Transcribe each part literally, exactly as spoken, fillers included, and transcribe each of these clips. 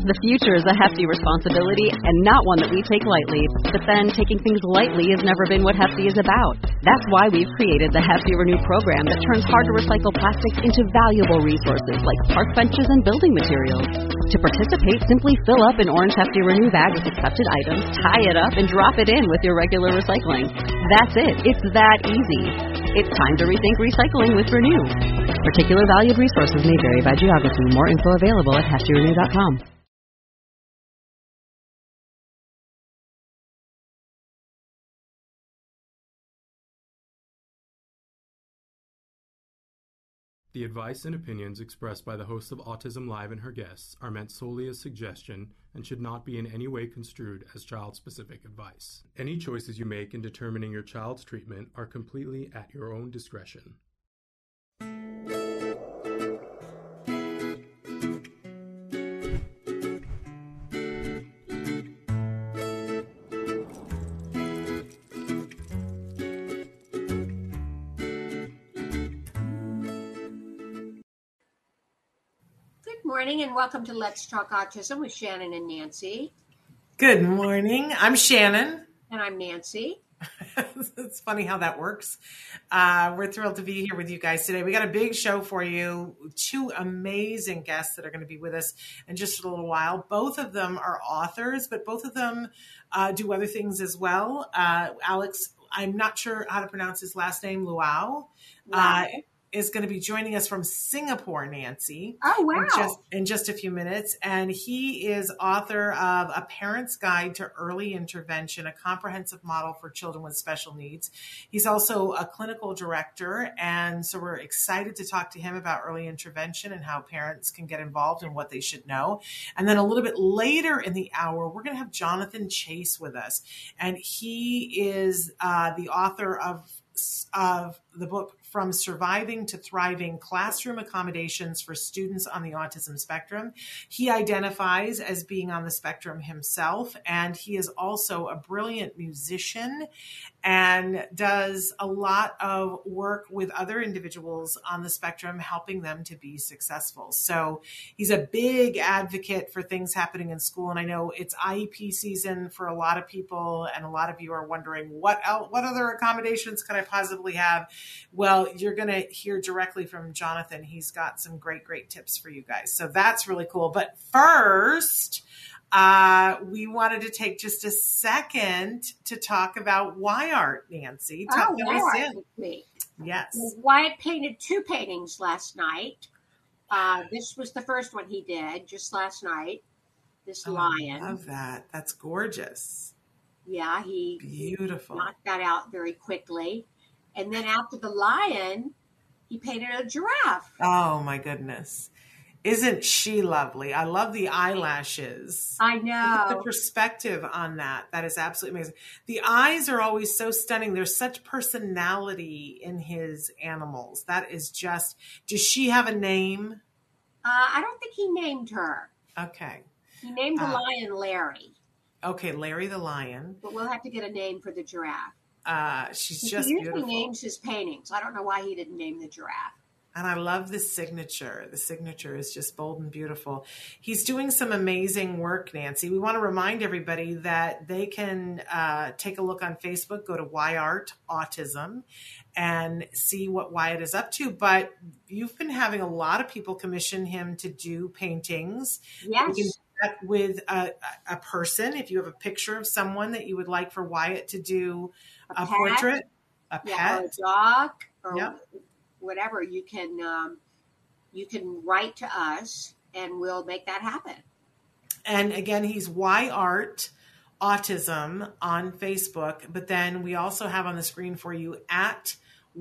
The future is a hefty responsibility and not one that we take lightly. But then, taking things lightly has never been what Hefty is about. That's why we've created the Hefty Renew program that turns hard-to-recycle plastics into valuable resources like park benches and building materials. To participate, simply fill up an orange Hefty Renew bag with accepted items, tie it up, and drop it in with your regular recycling. That's it. It's that easy. It's time to rethink recycling with Renew. Particular valued resources may vary by geography. More info available at hefty renew dot com. The advice and opinions expressed by the host of Autism Live and her guests are meant solely as suggestion and should not be in any way construed as child-specific advice. Any choices you make in determining your child's treatment are completely at your own discretion. Morning and welcome to Let's Talk Autism with Shannon and Nancy. Good morning. I'm Shannon. And I'm Nancy. It's funny how that works. Uh, we're thrilled to be here with you guys today. We got a big show for you. Two amazing guests that are going to be with us in just a little while. Both of them are authors, but both of them uh, do other things as well. Uh, Alex, I'm not sure how to pronounce his last name, Luau. Wow. Uh, is going to be joining us from Singapore, Nancy. Oh, wow. In just, in just a few minutes. And he is author of A Parent's Guide to Early Intervention, a comprehensive model for children with special needs. He's also a clinical director. And so we're excited to talk to him about early intervention and how parents can get involved and what they should know. And then a little bit later in the hour, we're going to have Jonathan Chase with us. And he is uh, the author of of the book From Surviving to Thriving, Classroom Accommodations for Students on the Autism Spectrum. He identifies as being on the spectrum himself, and he is also a brilliant musician and does a lot of work with other individuals on the spectrum, helping them to be successful. So he's a big advocate for things happening in school. And I know it's I E P season for a lot of people, and a lot of you are wondering, what else, what other accommodations can I possibly have? Well, you're going to hear directly from Jonathan. He's got some great, great tips for you guys. So that's really cool. But first, Uh, we wanted to take just a second to talk about Wyatt, Nancy. Talk oh, Wyatt with me. Yes. Wyatt painted two paintings last night. Uh, this was the first one he did just last night. This oh, lion. I love that. That's gorgeous. Yeah, he beautiful knocked that out very quickly. And then after the lion, he painted a giraffe. Oh, my goodness. Isn't she lovely? I love the eyelashes. I know. The perspective on that. That is absolutely amazing. The eyes are always so stunning. There's such personality in his animals. That is just, does she have a name? Uh, I don't think he named her. Okay. He named the uh, lion Larry. Okay, Larry the lion. But we'll have to get a name for the giraffe. Uh, she's he just he usually beautiful. names his paintings. I don't know why he didn't name the giraffe. And I love the signature. The signature is just bold and beautiful. He's doing some amazing work, Nancy. We want to remind everybody that they can uh, take a look on Facebook, go to Wyatt Autism, and see what Wyatt is up to. But you've been having a lot of people commission him to do paintings. Yes. You can do that with a, a person. If you have a picture of someone that you would like for Wyatt to do a, a portrait, a yeah, pet, or a dog, or yep. whatever, you can um, you can write to us and we'll make that happen. And again, he's Wyatt Autism on Facebook, but then we also have on the screen for you at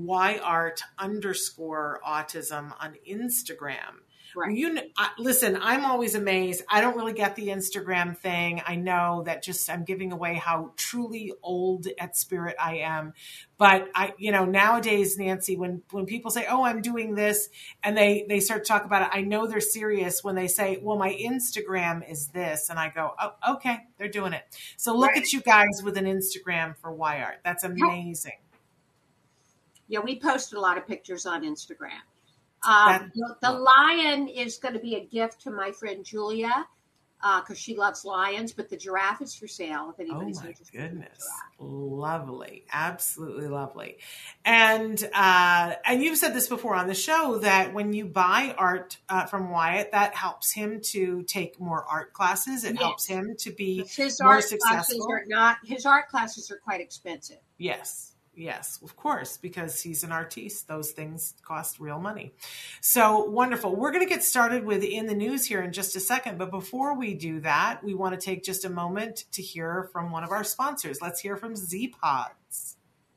Wyatt underscore autism on Instagram. Right. You uh, listen, I'm always amazed. I don't really get the Instagram thing. I know that just I'm giving away how truly old at spirit I am. But I, you know, nowadays, Nancy, when, when people say, oh, I'm doing this, and they, they start to talk about it, I know they're serious when they say, well, my Instagram is this. And I go, oh, okay, they're doing it. So look right. at you guys with an Instagram for Wyatt. That's amazing. Yeah, we posted a lot of pictures on Instagram. Um, the, the lion is going to be a gift to my friend Julia. because uh, she loves lions, but the giraffe is for sale if anybody's oh my interested. Goodness. Lovely. Absolutely lovely. And uh, and you've said this before on the show that when you buy art uh, from Wyatt, that helps him to take more art classes. It yes. helps him to be his more art successful. Classes are not, his art classes are quite expensive. Yes. Yes, of course, because he's an artiste. Those things cost real money. So wonderful. We're going to get started with In the News here in just a second. But before we do that, we want to take just a moment to hear from one of our sponsors. Let's hear from Z-Pods.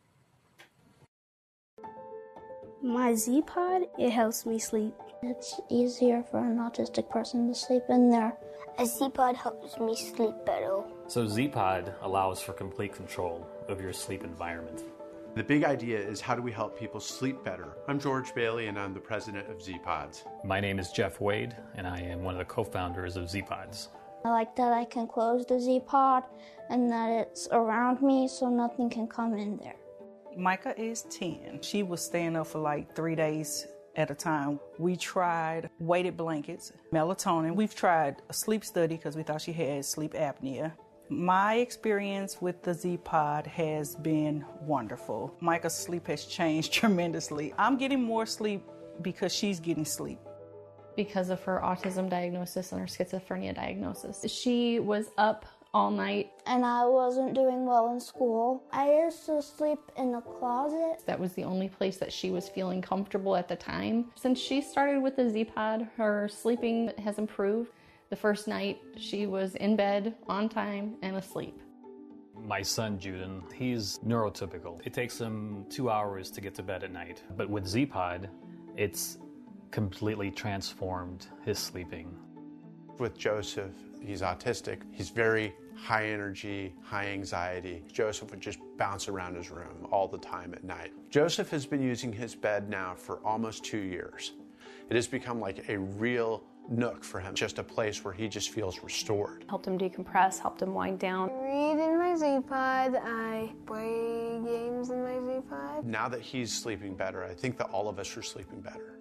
My Z-Pod, it helps me sleep. It's easier for an autistic person to sleep in there. A Z-Pod helps me sleep better. So Z-Pod allows for complete control of your sleep environment. The big idea is how do we help people sleep better? I'm George Bailey, and I'm the president of Z-Pods. My name is Jeff Wade, and I am one of the co-founders of Z-Pods. I like that I can close the Z-Pod and that it's around me so nothing can come in there. Micah is ten. She was staying up for like three days at a time. We tried weighted blankets, melatonin. We've tried a sleep study because we thought she had sleep apnea. My experience with the Z-Pod has been wonderful. Micah's sleep has changed tremendously. I'm getting more sleep because she's getting sleep. Because of her autism diagnosis and her schizophrenia diagnosis. She was up all night. And I wasn't doing well in school. I used to sleep in the closet. That was the only place that she was feeling comfortable at the time. Since she started with the Z-Pod, her sleeping has improved. The first night, she was in bed, on time, and asleep. My son, Juden, he's neurotypical. It takes him two hours to get to bed at night. But with Z-Pod, it's completely transformed his sleeping. With Joseph, he's autistic. He's very high energy, high anxiety. Joseph would just bounce around his room all the time at night. Joseph has been using his bed now for almost two years. It has become like a real nook for him, just a place where he just feels restored. Helped him decompress, helped him wind down. I read in my Z-Pod, I play games in my Z-Pod. Now that he's sleeping better, I think that all of us are sleeping better.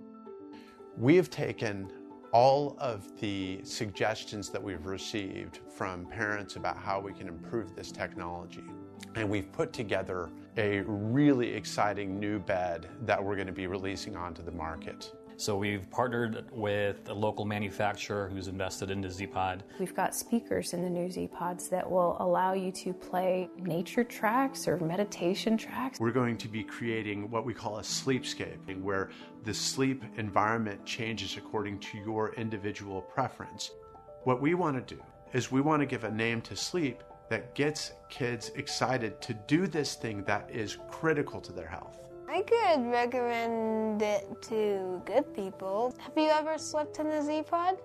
We have taken all of the suggestions that we've received from parents about how we can improve this technology, and we've put together a really exciting new bed that we're going to be releasing onto the market. So we've partnered with a local manufacturer who's invested into Z-Pod. We've got speakers in the new Z-Pods that will allow you to play nature tracks or meditation tracks. We're going to be creating what we call a sleepscape, where the sleep environment changes according to your individual preference. What we want to do is we want to give a name to sleep that gets kids excited to do this thing that is critical to their health. I could recommend it to good people. Have you ever slept in the Z-Pod?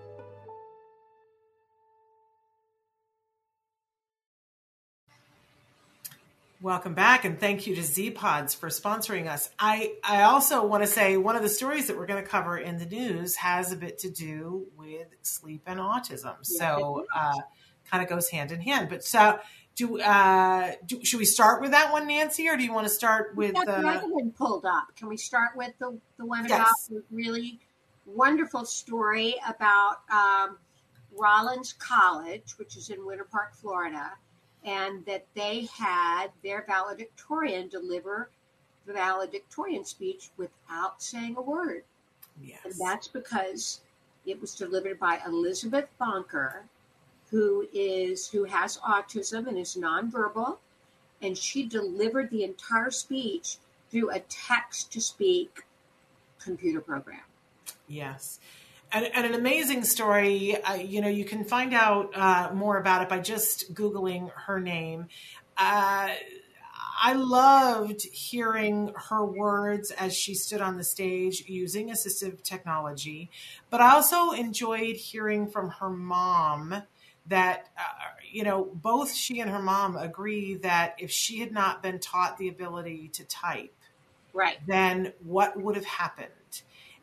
Welcome back, and thank you to Z-Pods for sponsoring us. I, I also want to say one of the stories that we're going to cover in the news has a bit to do with sleep and autism. So uh, kind of goes hand in hand. But so do, uh, do should we start with that one, Nancy, or do you want to start with That's uh, another one pulled up. Can we start with the, the one Yes. about the really wonderful story about um, Rollins College, which is in Winter Park, Florida, and that they had their valedictorian deliver the valedictorian speech without saying a word. Yes. And that's because it was delivered by Elizabeth Bonker, who is who has autism and is nonverbal, and she delivered the entire speech through a text-to-speak computer program. Yes. And, and an amazing story. Uh, you know, you can find out uh, more about it by just Googling her name. Uh, I loved hearing her words as she stood on the stage using assistive technology, but I also enjoyed hearing from her mom that, uh, you know, both she and her mom agree that if she had not been taught the ability to type, right, then what would have happened?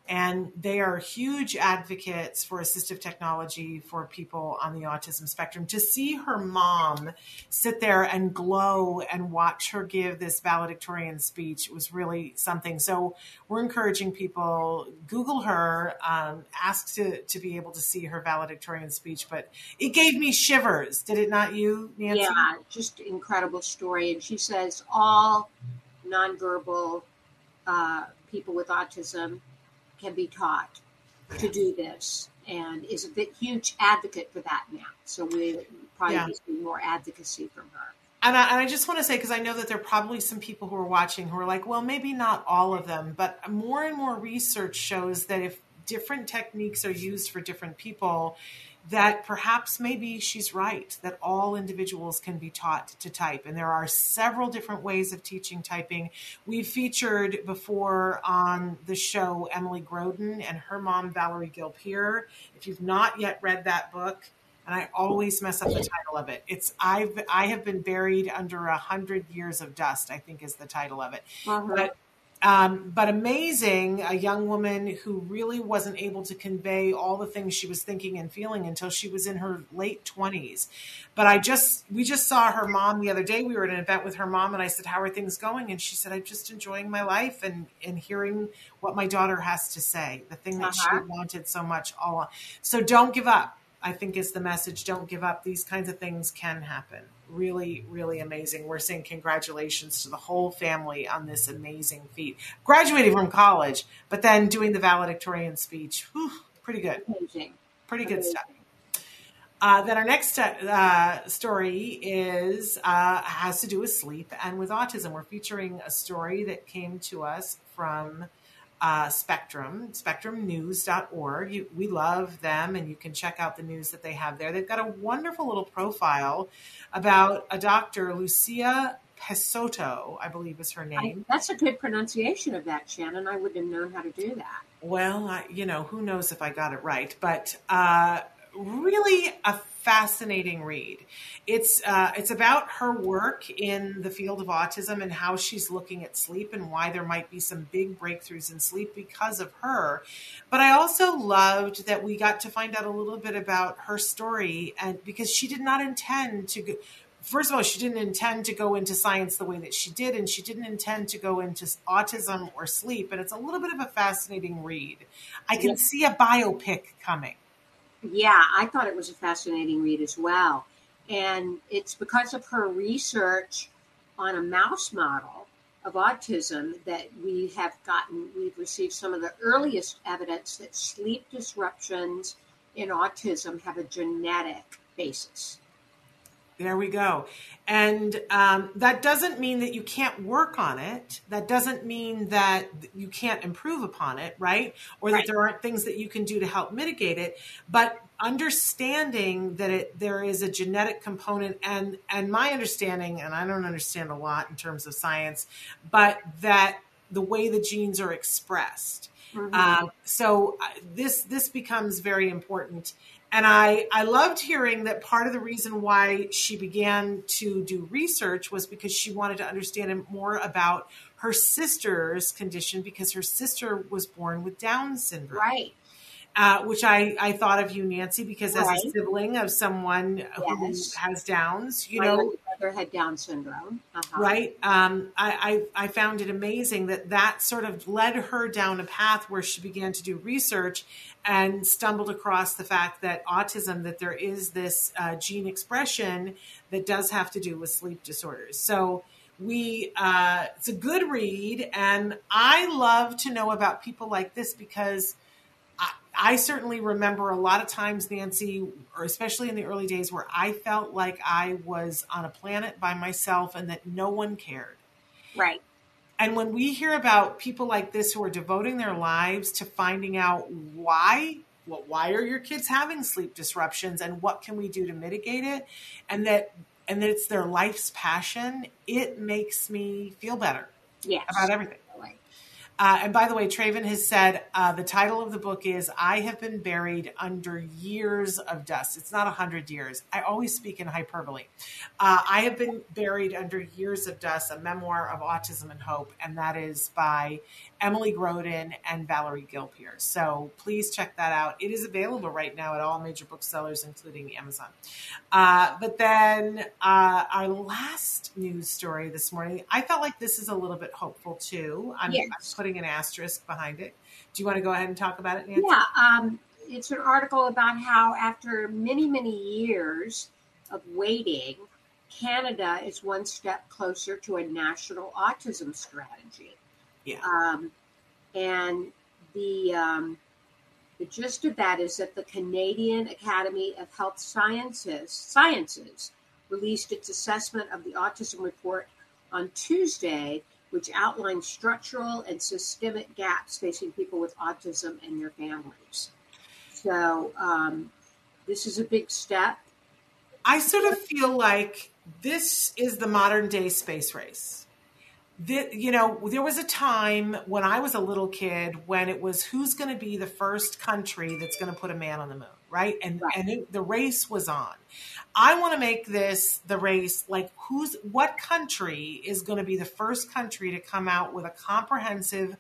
and they are huge advocates for assistive technology for people on the autism spectrum. To see her mom sit there and glow and watch her give this valedictorian speech was really something. So we're encouraging people, Google her, um, ask to, to be able to see her valedictorian speech, but it gave me shivers. Did it not you, Nancy? Yeah, just incredible story. And she says all nonverbal uh, people with autism can be taught to do this, and is a bit huge advocate for that now. So we probably Yeah. see more advocacy from her. And I, and I just want to say, because I know that there are probably some people who are watching who are like, well, maybe not all of them, but more and more research shows that if different techniques are used for different people, that perhaps maybe she's right, that all individuals can be taught to type. And there are several different ways of teaching typing. We've featured before on the show Emily Groden and her mom, Valerie Gilpier. If you've not yet read that book, and I always mess up the title of it. It's I've I have been buried under a hundred years of dust, I think is the title of it. Uh-huh. But um, but amazing, a young woman who really wasn't able to convey all the things she was thinking and feeling until she was in her late twenties. But I just we just saw her mom the other day. We were at an event with her mom, and I said, "How are things going?" And she said, "I'm just enjoying my life and and hearing what my daughter has to say, the thing that Uh-huh. she wanted so much all along." So don't give up, I think, is the message. Don't give up. These kinds of things can happen. Really, really amazing. We're saying congratulations to the whole family on this amazing feat. Graduating from college, but then doing the valedictorian speech. Whew, pretty good. Amazing. Pretty good Amazing. stuff. Uh, then our next uh, story is uh, has to do with sleep and with autism. We're featuring a story that came to us from Uh, Spectrum, spectrum news dot org. You, we love them, and you can check out the news that they have there. They've got a wonderful little profile about a doctor, Lucia Pesotto, I believe is her I, name. that's a good pronunciation of that, Shannon. I wouldn't have known how to do that. Well, I, you know, who knows if I got it right, but uh, really a fascinating read. It's uh, it's about her work in the field of autism and how she's looking at sleep and why there might be some big breakthroughs in sleep because of her. But I also loved that we got to find out a little bit about her story, and because she did not intend to go. First of all, she didn't intend to go into science the way that she did, and she didn't intend to go into autism or sleep. And it's a little bit of a fascinating read. I can Yes. see a biopic coming. Yeah, I thought it was a fascinating read as well. And it's because of her research on a mouse model of autism that we have gotten, we've received some of the earliest evidence that sleep disruptions in autism have a genetic basis. There we go. And um, that doesn't mean that you can't work on it. That doesn't mean that you can't improve upon it, right? Or that Right. there aren't things that you can do to help mitigate it. But understanding that it, there is a genetic component, and, and my understanding, and I don't understand a lot in terms of science, but that the way the genes are expressed. Mhm. Um, so uh, this this becomes very important. And I, I loved hearing that part of the reason why she began to do research was because she wanted to understand more about her sister's condition, because her sister was born with Down syndrome. Right. Uh, which I, I thought of you, Nancy, because as Right. a sibling of someone who Yes. has Downs, you My know, little brother had Down syndrome. Uh-huh. right? Um, I, I, I found it amazing that that sort of led her down a path where she began to do research and stumbled across the fact that autism, that there is this uh, gene expression that does have to do with sleep disorders. So we, uh, it's a good read, and I love to know about people like this because I, I certainly remember a lot of times, Nancy, or especially in the early days, where I felt like I was on a planet by myself and that no one cared. Right. And when we hear about people like this who are devoting their lives to finding out why, well, why are your kids having sleep disruptions and what can we do to mitigate it, and that and that it's their life's passion, it makes me feel better Yes. about everything. Right. Uh, and by the way, Traven has said uh, the title of the book is I Have Been Buried Under Years of Dust. It's not one hundred years. I always speak in hyperbole. Uh, I Have Been Buried Under Years of Dust, a memoir of autism and hope. And that is by Emily Grodin and Valerie Gilpierre. So please check that out. It is available right now at all major booksellers, including Amazon. Uh, but then uh, our last news story this morning, I felt like this is a little bit hopeful too. I'm, Yes. I'm putting an asterisk behind it. Do you want to go ahead and talk about it, Nancy? Yeah, um, it's an article about how after many, many years of waiting, Canada is one step closer to a national autism strategy. Yeah. Um, and the um, the gist of that is that the Canadian Academy of Health Sciences Sciences released its assessment of the autism report on Tuesday, which outlines structural and systemic gaps facing people with autism and their families. So um, this is a big step. I sort of feel like this is the modern day space race. The, you know, there was a time when I was a little kid when it was who's going to be the first country that's going to put a man on the moon, right? And right. and it, the race was on. I want to make this the race like who's what country is going to be the first country to come out with a comprehensive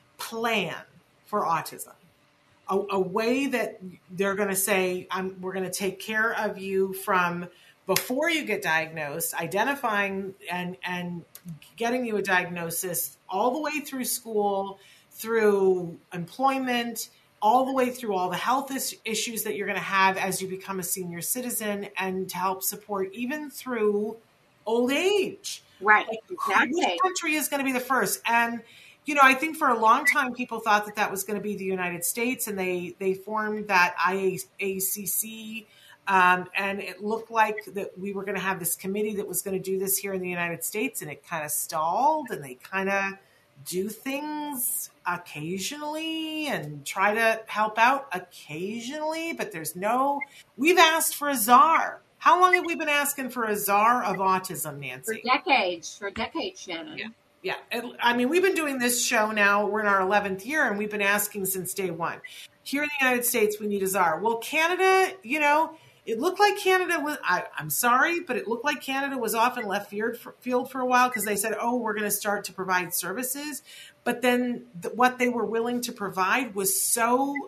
plan for autism. A, a way that they're going to say, I'm, we're going to take care of you from before you get diagnosed, identifying and, and getting you a diagnosis all the way through school, through employment, all the way through all the health is- issues that you're going to have as you become a senior citizen, and to help support even through old age. Right, like, exactly. Which country is going to be the first? And you know, I think for a long time, people thought that that was going to be the United States, and they, they formed that I A C C, um, and it looked like that we were going to have this committee that was going to do this here in the United States, and it kind of stalled, and they kind of do things occasionally and try to help out occasionally, but there's no, we've asked for a czar. How long have we been asking for a czar of autism, Nancy? For decades, for decades, Shannon. Yeah. Yeah, I mean, we've been doing this show now. We're in our eleventh year, and we've been asking since day one. Here in the United States, we need a czar. Well, Canada, you know, it looked like Canada was, I, I'm sorry, but it looked like Canada was off in left field for, field for a while because they said, oh, we're going to start to provide services. But then the, what they were willing to provide was so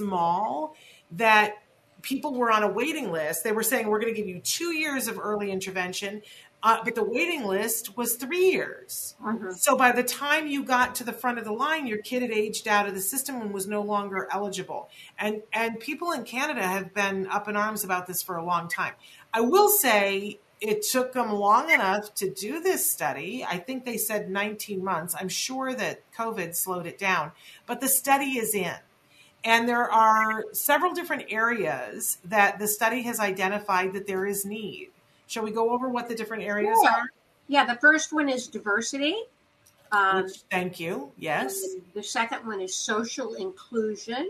small that people were on a waiting list. They were saying, we're going to give you two years of early intervention. Uh, but the waiting list was three years. Mm-hmm. So by the time you got to the front of the line, your kid had aged out of the system and was no longer eligible. And and people in Canada have been up in arms about this for a long time. I will say it took them long enough to do this study. I think they said nineteen months. I'm sure that COVID slowed it down. But the study is in. And there are several different areas that the study has identified that there is need. Shall we go over what the different areas yeah. are? Yeah, the first one is diversity. Um, Which, thank you. Yes. The second one is social inclusion.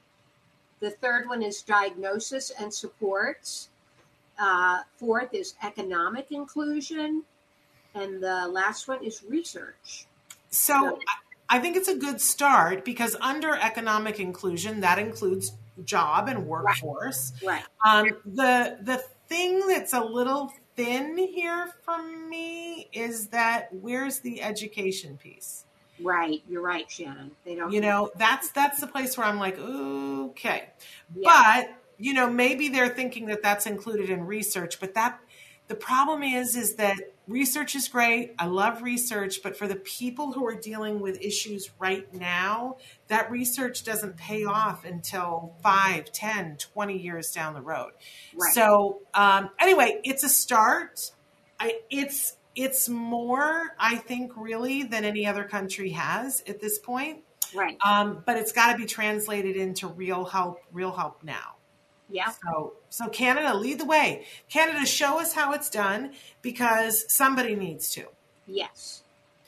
The third one is diagnosis and supports. Uh, fourth is economic inclusion. And the last one is research. So, so I think it's a good start because under economic inclusion, that includes job and workforce. Right. right. Um, the the thing that's a little thin here for me is that where's the education piece? Right, you're right, Shannon. They don't. You know, that's that's the place where I'm like, okay, yeah. But you know, maybe they're thinking that that's included in research, but that the problem is, is that research is great. I love research, but for the people who are dealing with issues right now, that research doesn't pay off until five, ten, twenty years down the road. Right. So um, anyway, it's a start. I, it's it's more, I think, really than any other country has at this point. Right. Um, but it's got to be translated into real help, real help now. Yeah. So, so Canada, lead the way. Canada, show us how it's done because somebody needs to. Yes.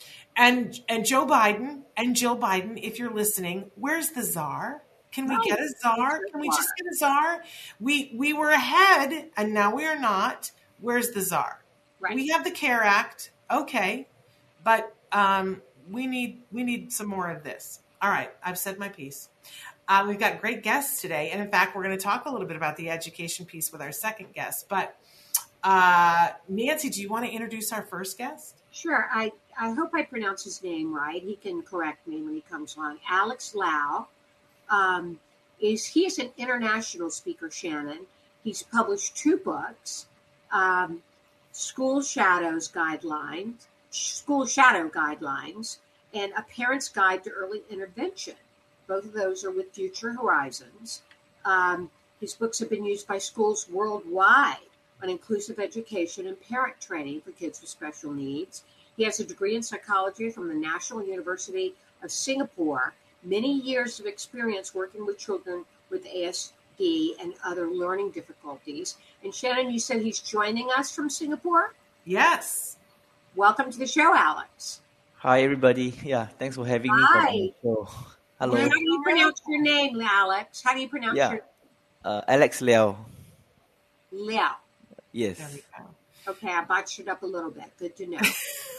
And and Joe Biden and Jill Biden, if you're listening, where's the czar? Can we right. get a czar? Can we just get a czar? We we were ahead and now we are not. Where's the czar? Right. We have the CARE Act, okay, but um, we need we need some more of this. All right, I've said my piece. Uh, we've got great guests today, and in fact, we're going to talk a little bit about the education piece with our second guest. But uh, Nancy, do you want to introduce our first guest? Sure. I, I hope I pronounce his name right. He can correct me when he comes along. Alex Lau um, is he is an international speaker, Shannon. He's published two books, um, School Shadows Guidelines, School Shadow Guidelines, and A Parent's Guide to Early Intervention. Both of those are with Future Horizons. Um, his books have been used by schools worldwide on inclusive education and parent training for kids with special needs. He has a degree in psychology from the National University of Singapore, many years of experience working with children with A S D and other learning difficulties. And Shannon, you said he's joining us from Singapore? Yes. Welcome to the show, Alex. Hi, everybody. Yeah, thanks for having me. Hi. For the show. Hello. How do you pronounce your name, Alex? How do you pronounce Yeah, your uh, Alex Liao. Liao? Yes. Okay, I botched it up a little bit. Good to know.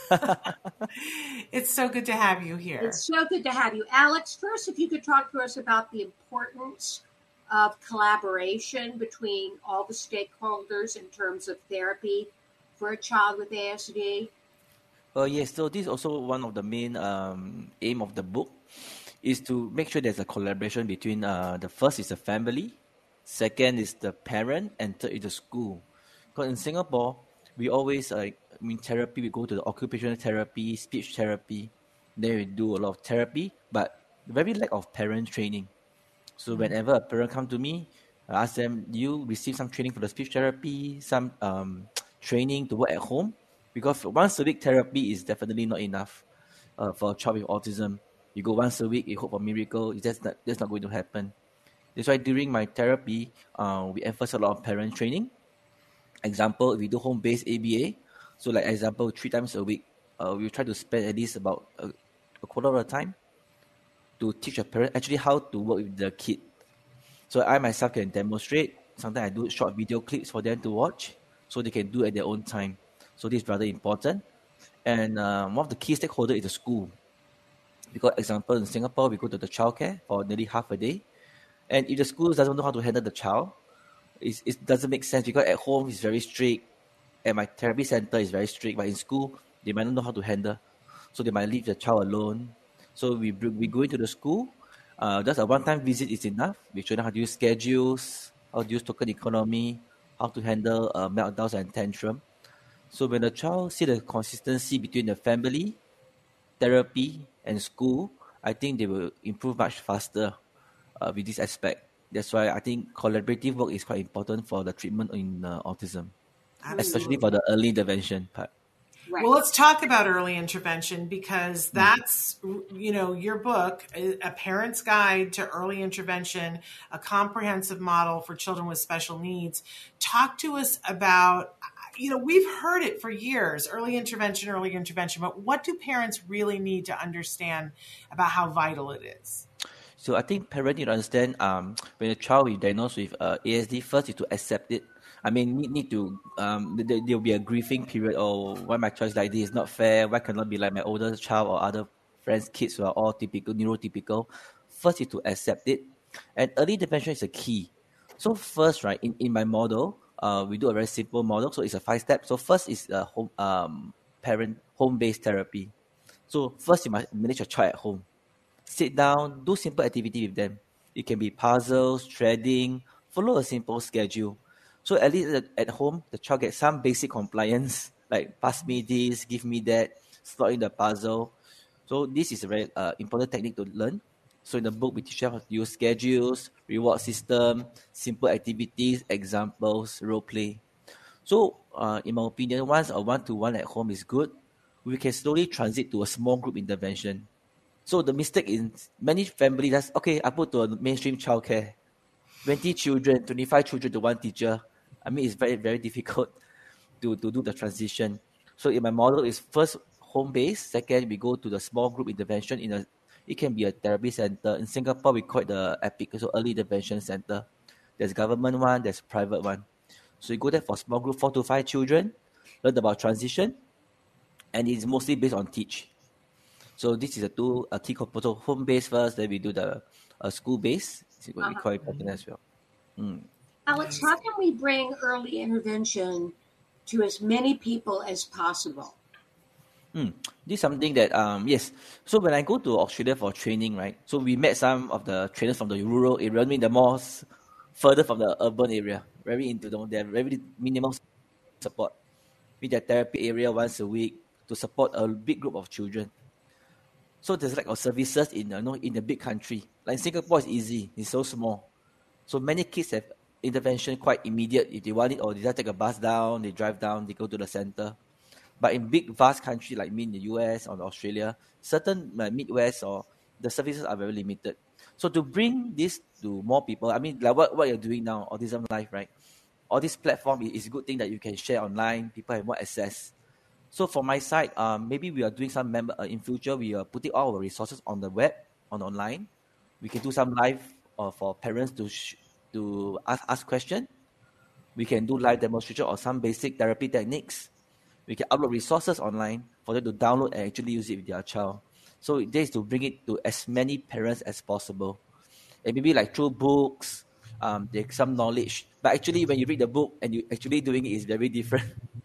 It's so good to have you here. It's so good to have you. Alex, first, if you could talk to us about the importance of collaboration between all the stakeholders in terms of therapy for a child with A S D. Uh, yes, so this is also one of the main um, aim of the book, is to make sure there's a collaboration between uh, the first is the family, second is the parent, and third is the school. Because in Singapore, we always, uh, I mean, therapy, we go to the occupational therapy, speech therapy, then we do a lot of therapy, but very lack of parent training. So whenever a parent come to me, I ask them, do you receive some training for the speech therapy, some um, training to work at home? Because once a week therapy is definitely not enough uh, for a child with autism. You go once a week, you hope for a miracle, it's just not, that's not going to happen. That's why during my therapy, uh, we emphasize a lot of parent training. Example, if we do home-based A B A, so like example, three times a week, uh, we try to spend at least about a, a quarter of the time to teach a parent actually how to work with the kid. So I myself can demonstrate. Sometimes I do short video clips for them to watch so they can do at their own time. So this is rather important. And uh, one of the key stakeholders is the school. Because example, in Singapore, we go to the childcare for nearly half a day. And if the school doesn't know how to handle the child, it's, it doesn't make sense because at home it's very strict. At my therapy center is very strict. But in school, they might not know how to handle. So they might leave the child alone. So we we go into the school. Uh, just a one-time visit is enough. We show them how to use schedules, how to use token economy, how to handle uh, meltdowns and tantrum. So when the child see the consistency between the family, therapy, and school, I think they will improve much faster uh, with this aspect. That's why I think collaborative work is quite important for the treatment in uh, autism, Absolutely. Especially for the early intervention part. Right. Well, let's talk about early intervention because that's, you know, your book, A Parent's Guide to Early Intervention, a comprehensive model for children with special needs. Talk to us about, you know, we've heard it for years, early intervention, early intervention, but what do parents really need to understand about how vital it is? So I think parents need to understand um, when a child is diagnosed with uh, A S D, first is to accept it. I mean, need, need to, um, there will be a grieving period. Oh, why my child is like this? It's not fair. Why cannot be like my older child or other friends' kids who are all typical, neurotypical? First is to accept it. And early intervention is a key. So first, right, in, in my model, uh, we do a very simple model. So it's a five step. So first is uh, home, um, parent, home-based therapy. So first you must manage your child at home. Sit down, do simple activity with them. It can be puzzles, threading, follow a simple schedule. So at least at home, the child gets some basic compliance, like pass me this, give me that, slot in the puzzle. So this is a very uh, important technique to learn. So in the book, we teach them how to use schedules, reward system, simple activities, examples, role play. So uh, in my opinion, once a one-to-one at home is good, we can slowly transit to a small group intervention. So the mistake in many families is, okay, I put to a mainstream childcare. twenty children, twenty-five children to one teacher. I mean, it's very, very difficult to, to do the transition. So in my model, is first home-based. Second, we go to the small group intervention. In a, it can be a therapy center. In Singapore, we call it the EPIC, so Early Intervention Center. There's government one, there's private one. So you go there for small group, four to five children, learn about transition, and it's mostly based on teach. So this is a two a key component. So home base first, then we do the uh, school base. This is what uh-huh. we call it pattern as well. Mm. Alex, how can we bring early intervention to as many people as possible? Mm. This is something that, um, yes. So when I go to Australia for training, right? So we met some of the trainers from the rural area, I mean the more further from the urban area, very into them. They have very minimal support. With their therapy area once a week to support a big group of children. So there's like our services in you know in a big country. Like in Singapore, it's easy. It's so small. So many kids have intervention quite immediate. If they want it, or they just take a bus down, they drive down, they go to the center. But in big, vast country like me in the U S or Australia, certain uh, Midwest or the services are very limited. So to bring this to more people, I mean, like what, what you're doing now, Autism Life, right? All this platform is a good thing that you can share online. People have more access. So for my side, um, maybe we are doing some member uh, in future. We are putting all our resources on the web, on online. We can do some live uh, for parents to sh- to ask ask questions. We can do live demonstration or some basic therapy techniques. We can upload resources online for them to download and actually use it with their child. So this is to bring it to as many parents as possible. And maybe like through books, um, there's some knowledge. But actually, when you read the book and you actually doing it is very different.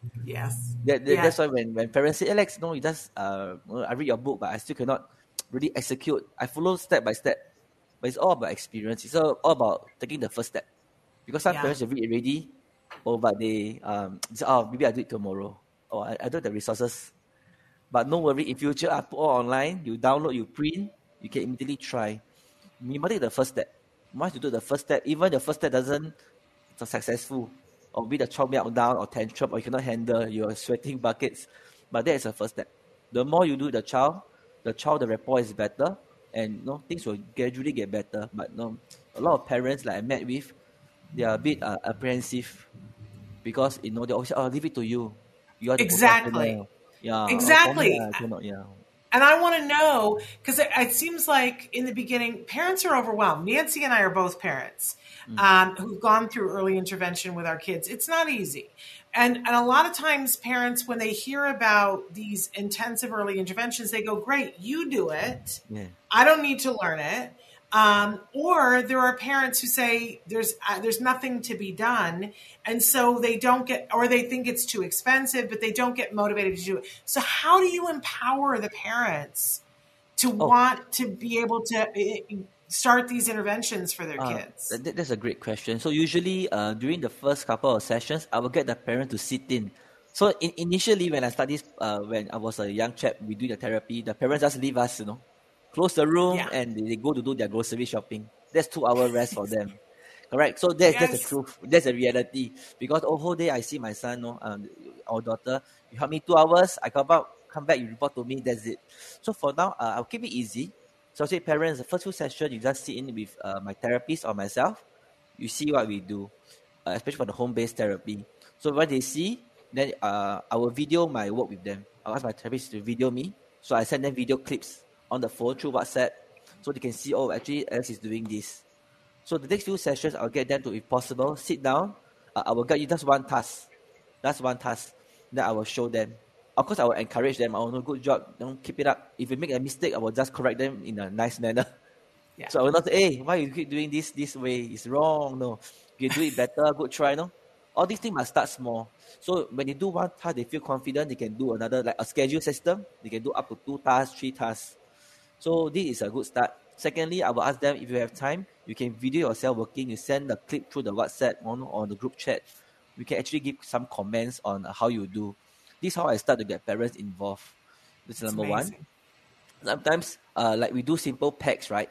Yes. That, that, yeah. That's why when, when parents say, Alex, no, you just, uh, I read your book, but I still cannot really execute. I follow step by step. But it's all about experience. It's all, all about taking the first step. Because some yeah. parents have read already, oh, but they um, say, oh, maybe I'll do it tomorrow. Or I, I don't have the resources. But no worry, in future, I put all online, you download, you print, you can immediately try. You must take the first step. Once you do the first step, even the first step doesn't it's successful, or be the child meltdown or tantrum, or you cannot handle, you're sweating buckets. But that is the first step. The more you do the child, the child, the rapport is better, and you know, things will gradually get better. But you know, a lot of parents like I met with, they are a bit uh, apprehensive because you know they always say, "Oh, leave it to you." You are the exactly. Yeah. Exactly. Oh, I cannot, yeah. And I want to know, because it, it seems like in the beginning, parents are overwhelmed. Nancy and I are both parents mm. um, who've gone through early intervention with our kids. It's not easy. And, and a lot of times parents, when they hear about these intensive early interventions, they go, great, you do it. Yeah. I don't need to learn it. Um, or there are parents who say there's uh, there's nothing to be done, and so they don't get, or they think it's too expensive, but they don't get motivated to do it. So how do you empower the parents to oh. want to be able to start these interventions for their uh, kids? That's a great question. So usually uh, during the first couple of sessions, I will get the parent to sit in. So in, initially when I started this, uh, when I was a young chap, we do the therapy, the parents just leave us, you know. Close the room yeah. and they go to do their grocery shopping. That's two hour rest for them. Correct? So that's, yes. that's the truth. That's the reality. Because the whole day I see my son, no, um, our daughter, you help me two hours, I come out, come back, you report to me, that's it. So for now, uh, I'll keep it easy. So I say, parents, the first two sessions, you just sit in with uh, my therapist or myself. You see what we do, uh, especially for the home-based therapy. So when they see, then uh, I will video my work with them. I'll ask my therapist to video me. So I send them video clips on the phone through WhatsApp, so they can see, oh, actually, Alex is doing this. So the next few sessions, I'll get them to, if possible, sit down. Uh, I will guide you just one task. That's one task. Then I will show them. Of course, I will encourage them. Oh, no, good job. Don't keep it up. If you make a mistake, I will just correct them in a nice manner. Yeah. So I will not say, hey, why you keep doing this this way? It's wrong. No, you do it better. Good try. No, all these things must start small. So when they do one task, they feel confident. They can do another, like a schedule system. They can do up to two tasks, three tasks. So this is a good start. Secondly, I will ask them, if you have time, you can video yourself working. You send the clip through the WhatsApp on, on the group chat. We can actually give some comments on how you do. This is how I start to get parents involved. This is That's number amazing. one. Sometimes, uh, like we do simple packs, right?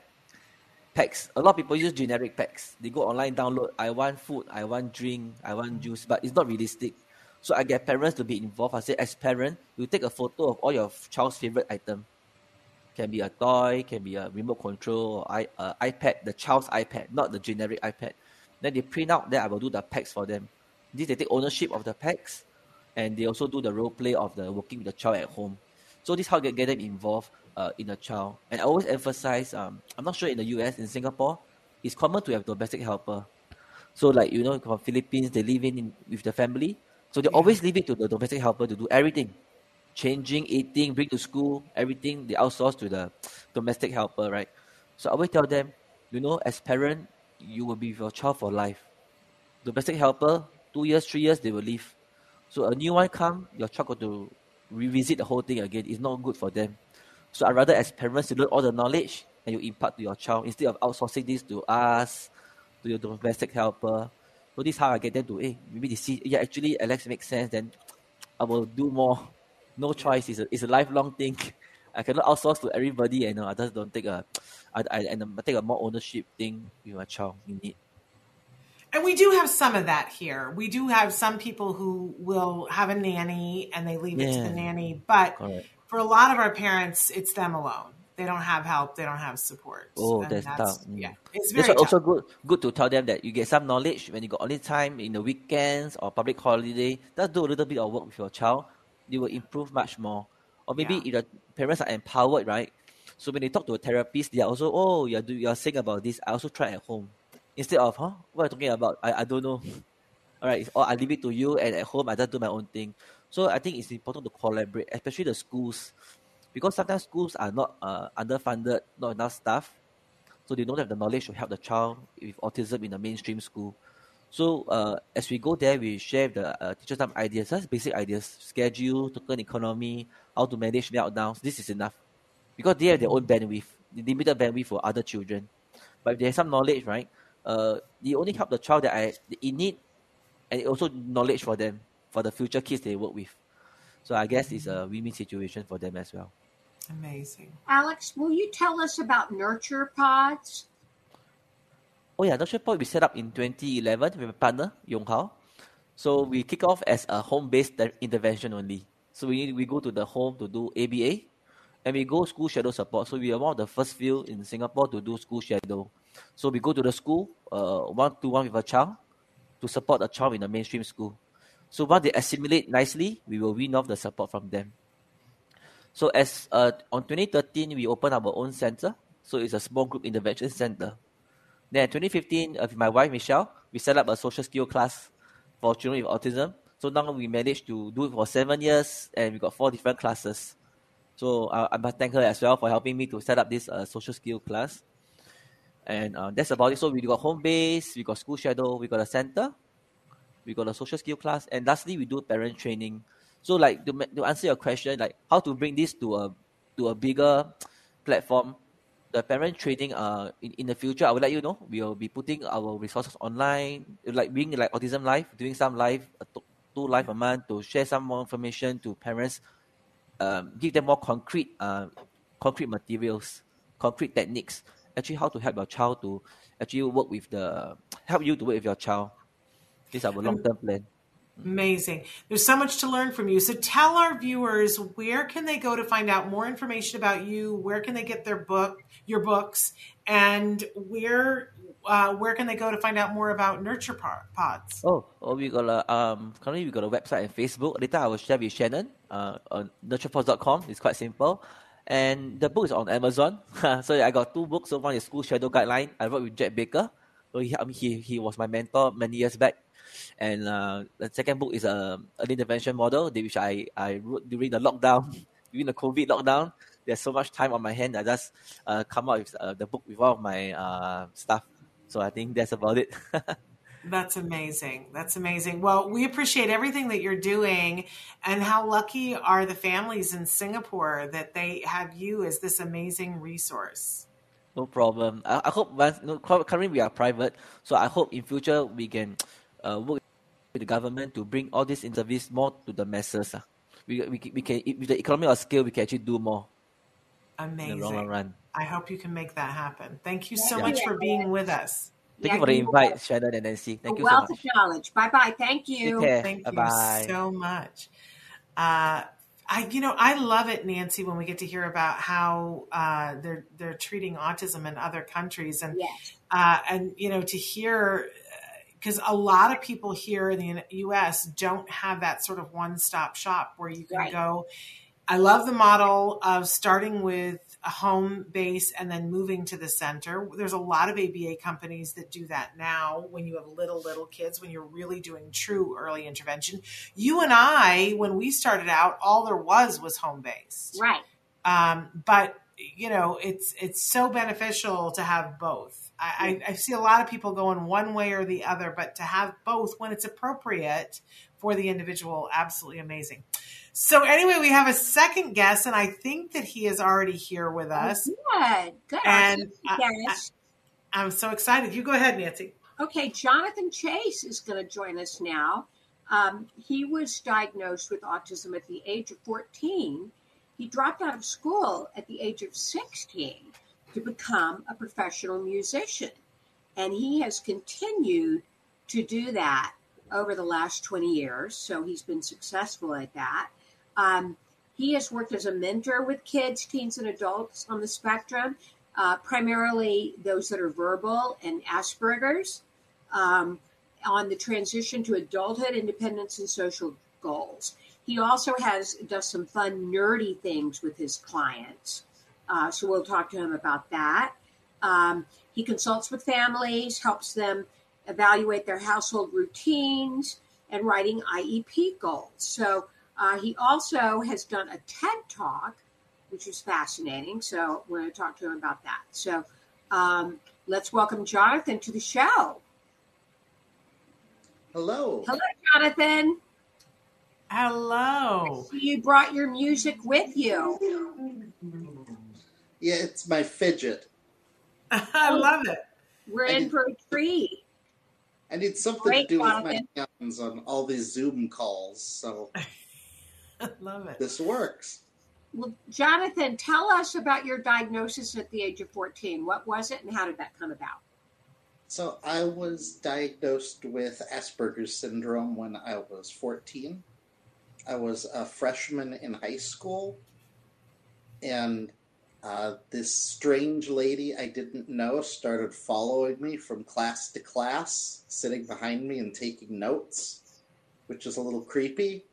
Packs. A lot of people use generic packs. They go online, download, I want food, I want drink, I want juice, but it's not realistic. So I get parents to be involved. I say, as parent, you take a photo of all your child's favorite item. Can be a toy, can be a remote control, or I, uh, iPad, the child's iPad, not the generic iPad. Then they print out, then I will do the packs for them. This, they take ownership of the packs, and they also do the role play of the working with the child at home. So this is how they get them involved uh, in the child. And I always emphasize, um, I'm not sure in the U S, in Singapore, it's common to have domestic helper. So like, you know, from Philippines, they live in, in with the family. So they yeah. always leave it to the domestic helper to do everything. changing, eating, bring to school, everything they outsource to the domestic helper, right? So I always tell them, you know, as parent, you will be with your child for life. Domestic helper, two years, three years, they will leave. So a new one come, your child got to revisit the whole thing again. It's not good for them. So I rather as parents, you learn all the knowledge and you impart to your child instead of outsourcing this to us, to your domestic helper. So this is how I get them to, hey, maybe they see, yeah, actually Alex makes sense, then I will do more. No choice. It's a, it's a lifelong thing. I cannot outsource to everybody, and I just don't take a, I, I, and I take a more ownership thing with my child in need. And we do have some of that here. We do have some people who will have a nanny and they leave yeah. it to the nanny. But Correct. For a lot of our parents, it's them alone. They don't have help. They don't have support. Oh, and that's, that's tough. Yeah, it's very It's also tough. good good to tell them that you get some knowledge when you got only time in the weekends or public holiday. Just do a little bit of work with your child. You will improve much more. Or maybe yeah. if the parents are empowered, right? So when they talk to a therapist, they are also, oh, you're, you're saying about this. I also try at home. Instead of, huh, what are you talking about? I, I don't know. All right, or I leave it to you, and at home, I just do my own thing. So I think it's important to collaborate, especially the schools. Because sometimes schools are not uh, underfunded, not enough staff. So they don't have the knowledge to help the child with autism in the mainstream school. So uh, as we go there, we share the uh, teachers some ideas, just basic ideas, schedule, token economy, how to manage meltdowns. This is enough. Because they have their own bandwidth, limited bandwidth for other children. But if they have some knowledge, right, uh, they only help the child that I in need, and also knowledge for them, for the future kids they work with. So I guess it's a win-win situation for them as well. Amazing. Alex, will you tell us about Nurture Pods? Oh yeah, Nurture Pod we set up in twenty eleven with a partner, Yong Hao. So we kick off as a home-based intervention only. So we we go to the home to do A B A, and we go school shadow support. So we are one of the first few in Singapore to do school shadow. So we go to the school, uh, one-to-one with a child, to support a child in the mainstream school. So once they assimilate nicely, we will wean off the support from them. So as uh, on twenty thirteen, we opened our own center. So it's a small group intervention center. Then in twenty fifteen, uh, with my wife, Michelle, we set up a social skill class for children with autism. So now we managed to do it for seven years, and we got four different classes. So uh, I must thank her as well for helping me to set up this uh, social skill class. And uh, that's about it. So we got home base, we got school shadow, we got a center, we got a social skill class, and lastly, we do parent training. So like to, to answer your question, like how to bring this to a to a bigger platform, the parent training uh in, in the future, I will let you know. We will be putting our resources online, like being like Autism Live, doing some live, uh, two live a month to share some more information to parents, um, give them more concrete uh concrete materials, concrete techniques, actually how to help your child to actually work with the help you to work with your child. This is our long term plan. Amazing. There's so much to learn from you. So tell our viewers, where can they go to find out more information about you? Where can they get their book, your books, and where uh, where can they go to find out more about Nurture Pods? Oh, oh we got a um currently we got a website and Facebook. Later I will share with Shannon uh, on nurture pods dot com. It's quite simple. And the book is on Amazon. So I got two books. So one is School Shadow Guideline. I worked with Jack Baker. So he, I mean, he he was my mentor many years back. And uh, the second book is a um, an intervention model, which I, I wrote during the lockdown, during the COVID lockdown. There's so much time on my hand. I just uh, come out with uh, the book with all of my uh, stuff. So I think that's about it. That's amazing. That's amazing. Well, we appreciate everything that you're doing, and how lucky are the families in Singapore that they have you as this amazing resource. No problem. I, I hope once, no, currently we are private, so I hope in future we can uh, work with the government to bring all this in service more to the masses. Uh. We, we, we can, with the economy of scale, we can actually do more. Amazing. In the long run. I hope you can make that happen. Thank you so yeah. much for being with us. Thank yeah, you for the invite, Shannon and Nancy. Thank a you so much. Wealth of knowledge. Bye-bye. Thank you. Take care. Thank Bye-bye. you so much. Uh, I, you know, I love it, Nancy, when we get to hear about how uh, they're they're treating autism in other countries, and yes. uh, and you know, to hear, because a lot of people here in the U S don't have that sort of one-stop shop where you can right. go I love the model of starting with a home base and then moving to the center. There's a lot of A B A companies that do that now when you have little, little kids, when you're really doing true early intervention. You and I, when we started out, all there was was home based. Right. Um, but, you know, it's it's so beneficial to have both. I, I, I see a lot of people going one way or the other, but to have both when it's appropriate for the individual, absolutely amazing. So anyway, we have a second guest, and I think that he is already here with us. Oh, good, good. And I, Yes. I, I'm so excited. You go ahead, Nancy. Okay, Jonathan Chase is going to join us now. Um, he was diagnosed with autism at the age of fourteen. He dropped out of school at the age of sixteen to become a professional musician. And he has continued to do that over the last twenty years. So he's been successful at that. Um, he has worked as a mentor with kids, teens, and adults on the spectrum, uh, primarily those that are verbal and Asperger's, um, on the transition to adulthood, independence, and social goals. He also has does some fun, nerdy things with his clients. Uh, so we'll talk to him about that. Um, he consults with families, helps them evaluate their household routines, and writing I E P goals. So uh, he also has done a TED Talk, which is fascinating. So we're going to talk to him about that. So um, let's welcome Jonathan to the show. Hello. Hello, Jonathan. Hello. You brought your music with you. Yeah, it's my fidget. I love it. We're I in need, for a treat. I need something Great, to do Jonathan. with my hands on all these Zoom calls, so I love it. This works. Well, Jonathan, tell us about your diagnosis at the age of fourteen. What was it, and how did that come about? So I was diagnosed with Asperger's syndrome when I was fourteen. I was a freshman in high school, and uh, this strange lady I didn't know started following me from class to class, sitting behind me and taking notes, which is a little creepy.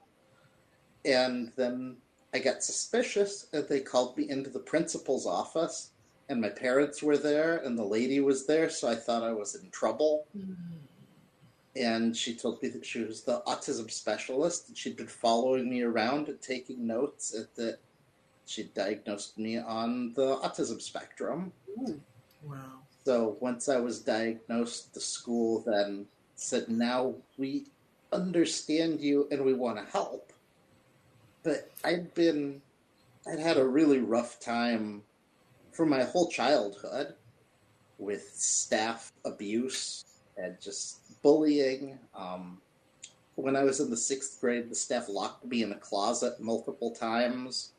And then I got suspicious, and they called me into the principal's office, and my parents were there, and the lady was there, so I thought I was in trouble. Mm-hmm. And she told me that she was the autism specialist, and she'd been following me around and taking notes, and that she diagnosed me on the autism spectrum. Ooh. Wow. So once I was diagnosed, the school then said, now we understand you and we want to help. But I'd been, I'd had a really rough time for my whole childhood with staff abuse and just bullying. Um, when I was in the sixth grade, the staff locked me in a closet multiple times.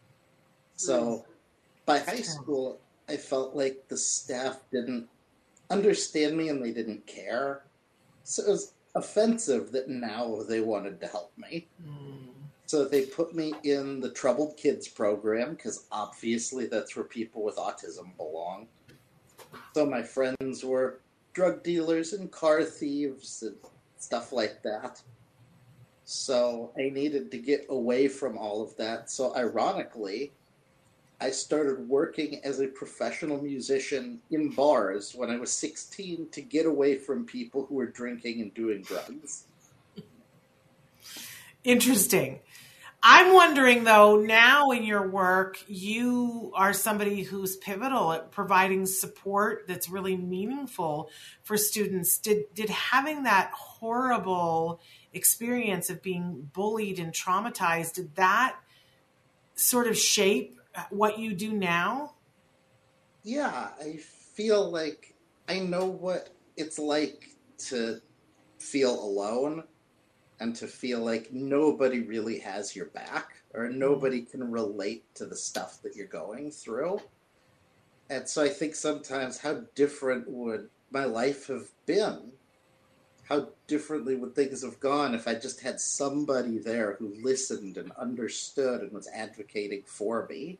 So by high school, I felt like the staff didn't understand me and they didn't care. So it was offensive that now they wanted to help me. Mm. So they put me in the Troubled Kids program, because obviously that's where people with autism belong. So my friends were drug dealers and car thieves and stuff like that. So I needed to get away from all of that. So ironically, I started working as a professional musician in bars when I was sixteen to get away from people who were drinking and doing drugs. Interesting. I'm wondering, though, now in your work, you are somebody who's pivotal at providing support that's really meaningful for students. Did did having that horrible experience of being bullied and traumatized, did that sort of shape what you do now? Yeah, I feel like I know what it's like to feel alone and to feel like nobody really has your back or nobody can relate to the stuff that you're going through. And so I think sometimes how different would my life have been? How differently would things have gone if I just had somebody there who listened and understood and was advocating for me?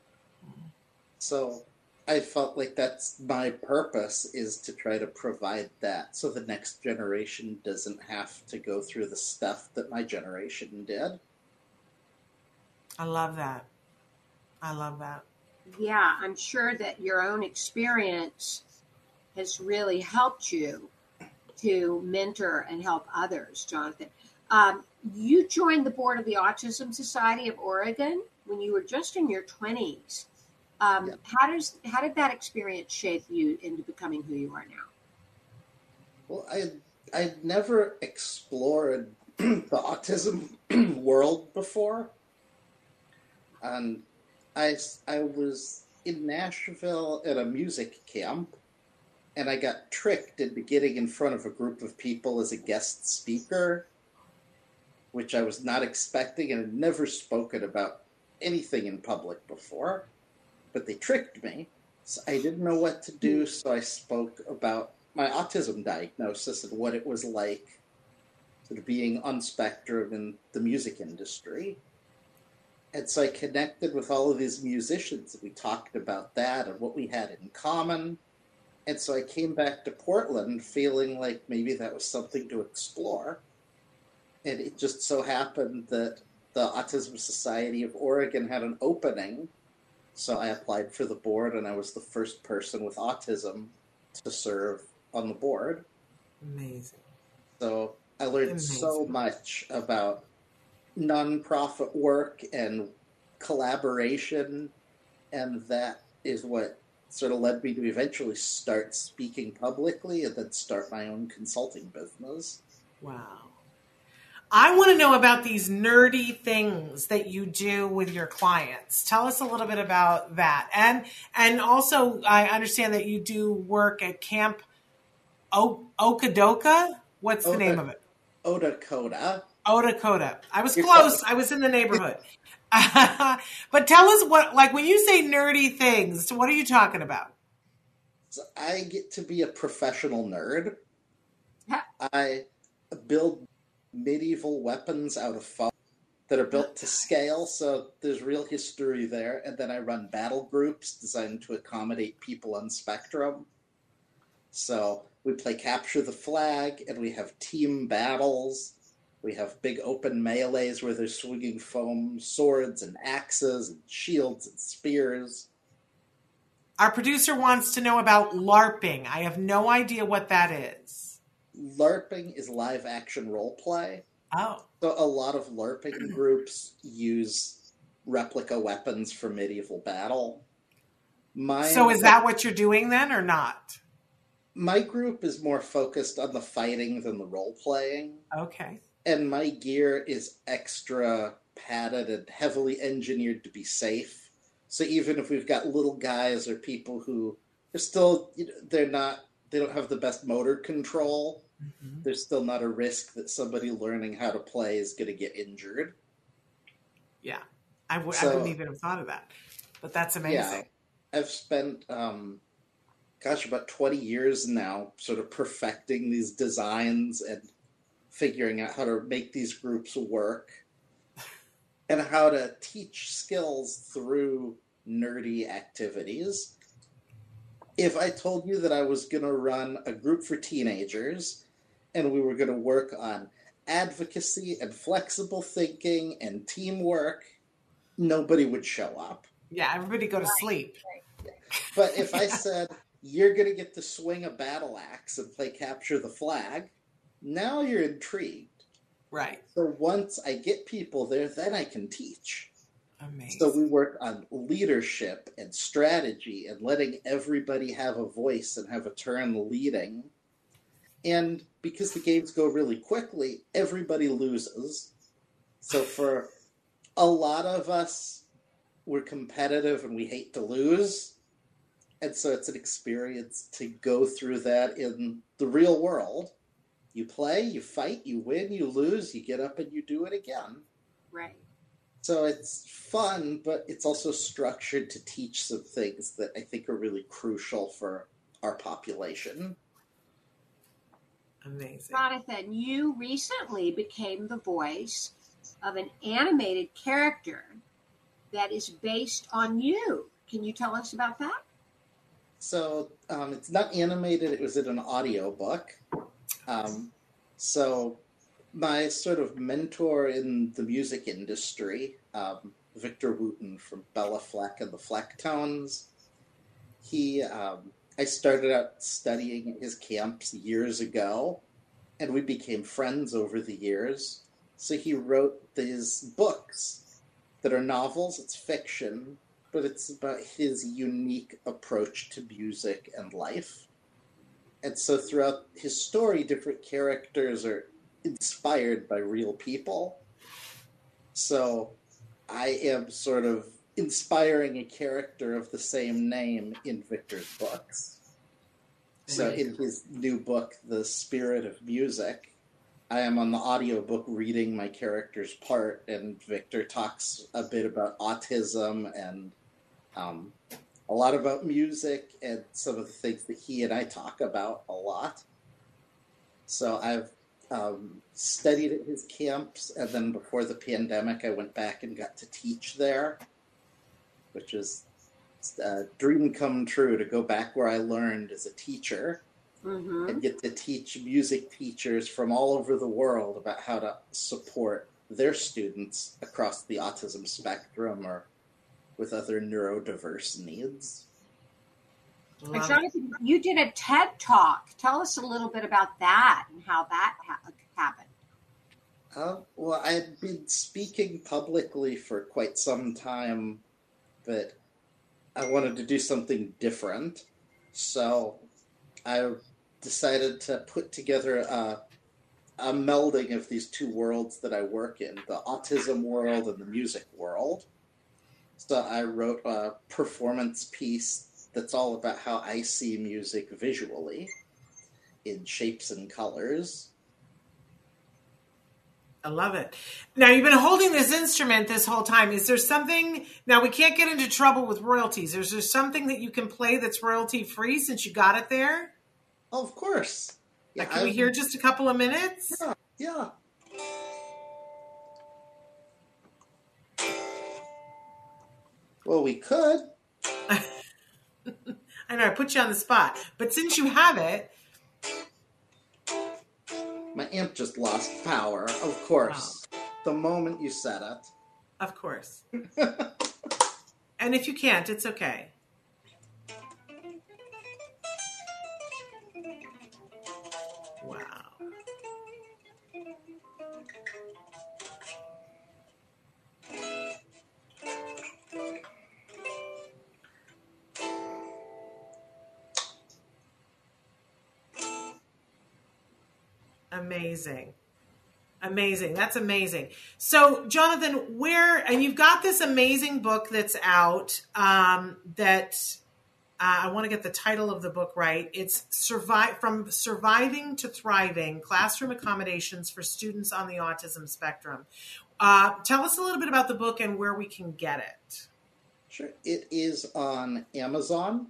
So I felt like that's my purpose, is to try to provide that so the next generation doesn't have to go through the stuff that my generation did. I love that. I love that. Yeah, I'm sure that your own experience has really helped you to mentor and help others, Jonathan. Um, you joined the board of the Autism Society of Oregon when you were just in your twenties. Um, yeah. How does how did that experience shape you into becoming who you are now? Well, I I'd never explored the autism world before, and I I was in Nashville at a music camp, and I got tricked into getting in front of a group of people as a guest speaker, which I was not expecting and had never spoken about anything in public before. But they tricked me. So I didn't know what to do, so I spoke about my autism diagnosis and what it was like sort of being on spectrum in the music industry. And so I connected with all of these musicians, and we talked about that and what we had in common. And so I came back to Portland feeling like maybe that was something to explore. And it just so happened that the Autism Society of Oregon had an opening. So I applied for the board, and I was the first person with autism to serve on the board. Amazing. So I learned Amazing. so much about nonprofit work and collaboration, and that is what sort of led me to eventually start speaking publicly and then start my own consulting business. Wow. I want to know about these nerdy things that you do with your clients. Tell us a little bit about that. And and also, I understand that you do work at Camp o- Okadoka. What's the Oda, name of it? Odakoda. Odakoda. I was You're close. Close. I was in the neighborhood. But tell us what, like when you say nerdy things, what are you talking about? So I get to be a professional nerd. I build medieval weapons out of foam that are built to scale, so there's real history there. And then I run battle groups designed to accommodate people on spectrum. So we play capture the flag, and we have team battles. We have big open melees where there's swinging foam swords and axes and shields and spears. Our producer wants to know about LARPing. I have no idea what that is. LARPing is live action role play. Oh. So a lot of LARPing groups use replica weapons for medieval battle. My, so is that what you're doing then or not? My group is more focused on the fighting than the role playing. Okay. And my gear is extra padded and heavily engineered to be safe. So even if we've got little guys or people who are still, you know, they're not, they don't have the best motor control, mm-hmm. there's still not a risk that somebody learning how to play is going to get injured. Yeah. I, w- so, I wouldn't even have thought of that. But that's amazing. Yeah, I've spent, um, gosh, about twenty years now sort of perfecting these designs and figuring out how to make these groups work and how to teach skills through nerdy activities. If I told you that I was going to run a group for teenagers and we were going to work on advocacy and flexible thinking and teamwork, nobody would show up. Yeah, everybody go to sleep. But if I said, you're going to get to swing a battle axe and play capture the flag, now you're intrigued. Right. So once I get people there, then I can teach. Amazing. So we work on leadership and strategy and letting everybody have a voice and have a turn leading. And because the games go really quickly, everybody loses. So for a lot of us, we're competitive and we hate to lose. And so it's an experience to go through that in the real world. You play, you fight, you win, you lose, you get up and you do it again. Right. So it's fun, but it's also structured to teach some things that I think are really crucial for our population. Amazing. Jonathan, you recently became the voice of an animated character that is based on you. Can you tell us about that? So um, it's not animated. It was in an audio book. Um, so my sort of mentor in the music industry, um, Victor Wooten from Bella Fleck and the Flecktones, he, um, I started out studying at his camps years ago, and we became friends over the years. So he wrote these books that are novels, it's fiction, but it's about his unique approach to music and life. And so throughout his story, different characters are inspired by real people. So I am sort of inspiring a character of the same name in Victor's books. So in his new book, The Spirit of Music, I am on the audiobook reading my character's part, and Victor talks a bit about autism and um, a lot about music and some of the things that he and I talk about a lot. So I've um, studied at his camps, and then before the pandemic, I went back and got to teach there, which is a dream come true to go back where I learned as a teacher mm-hmm. and get to teach music teachers from all over the world about how to support their students across the autism spectrum or with other neurodiverse needs. And Jonathan, you did a TED Talk. Tell us a little bit about that and how that ha- happened. Uh, well, I had been speaking publicly for quite some time, but I wanted to do something different. So I decided to put together a, a melding of these two worlds that I work in, the autism world and the music world. So I wrote a performance piece that's all about how I see music visually in shapes and colors. I love it. Now, you've been holding this instrument this whole time. Is there something, now we can't get into trouble with royalties. Is there something that you can play that's royalty free since you got it there? Oh, of course. Yeah, can I've, we hear just a couple of minutes? Yeah, yeah. Well, we could. I know, I put you on the spot. But since you have it. My amp just lost power, of course. Wow. The moment you said it. Of course. And if you can't, it's okay. Wow. Amazing. Amazing. That's amazing. So, Jonathan, where, and you've got this amazing book that's out um, that uh, I want to get the title of the book right. It's survive From Surviving to Thriving, Classroom Accommodations for Students on the Autism Spectrum. Uh, tell us a little bit about the book and where we can get it. Sure. It is on Amazon.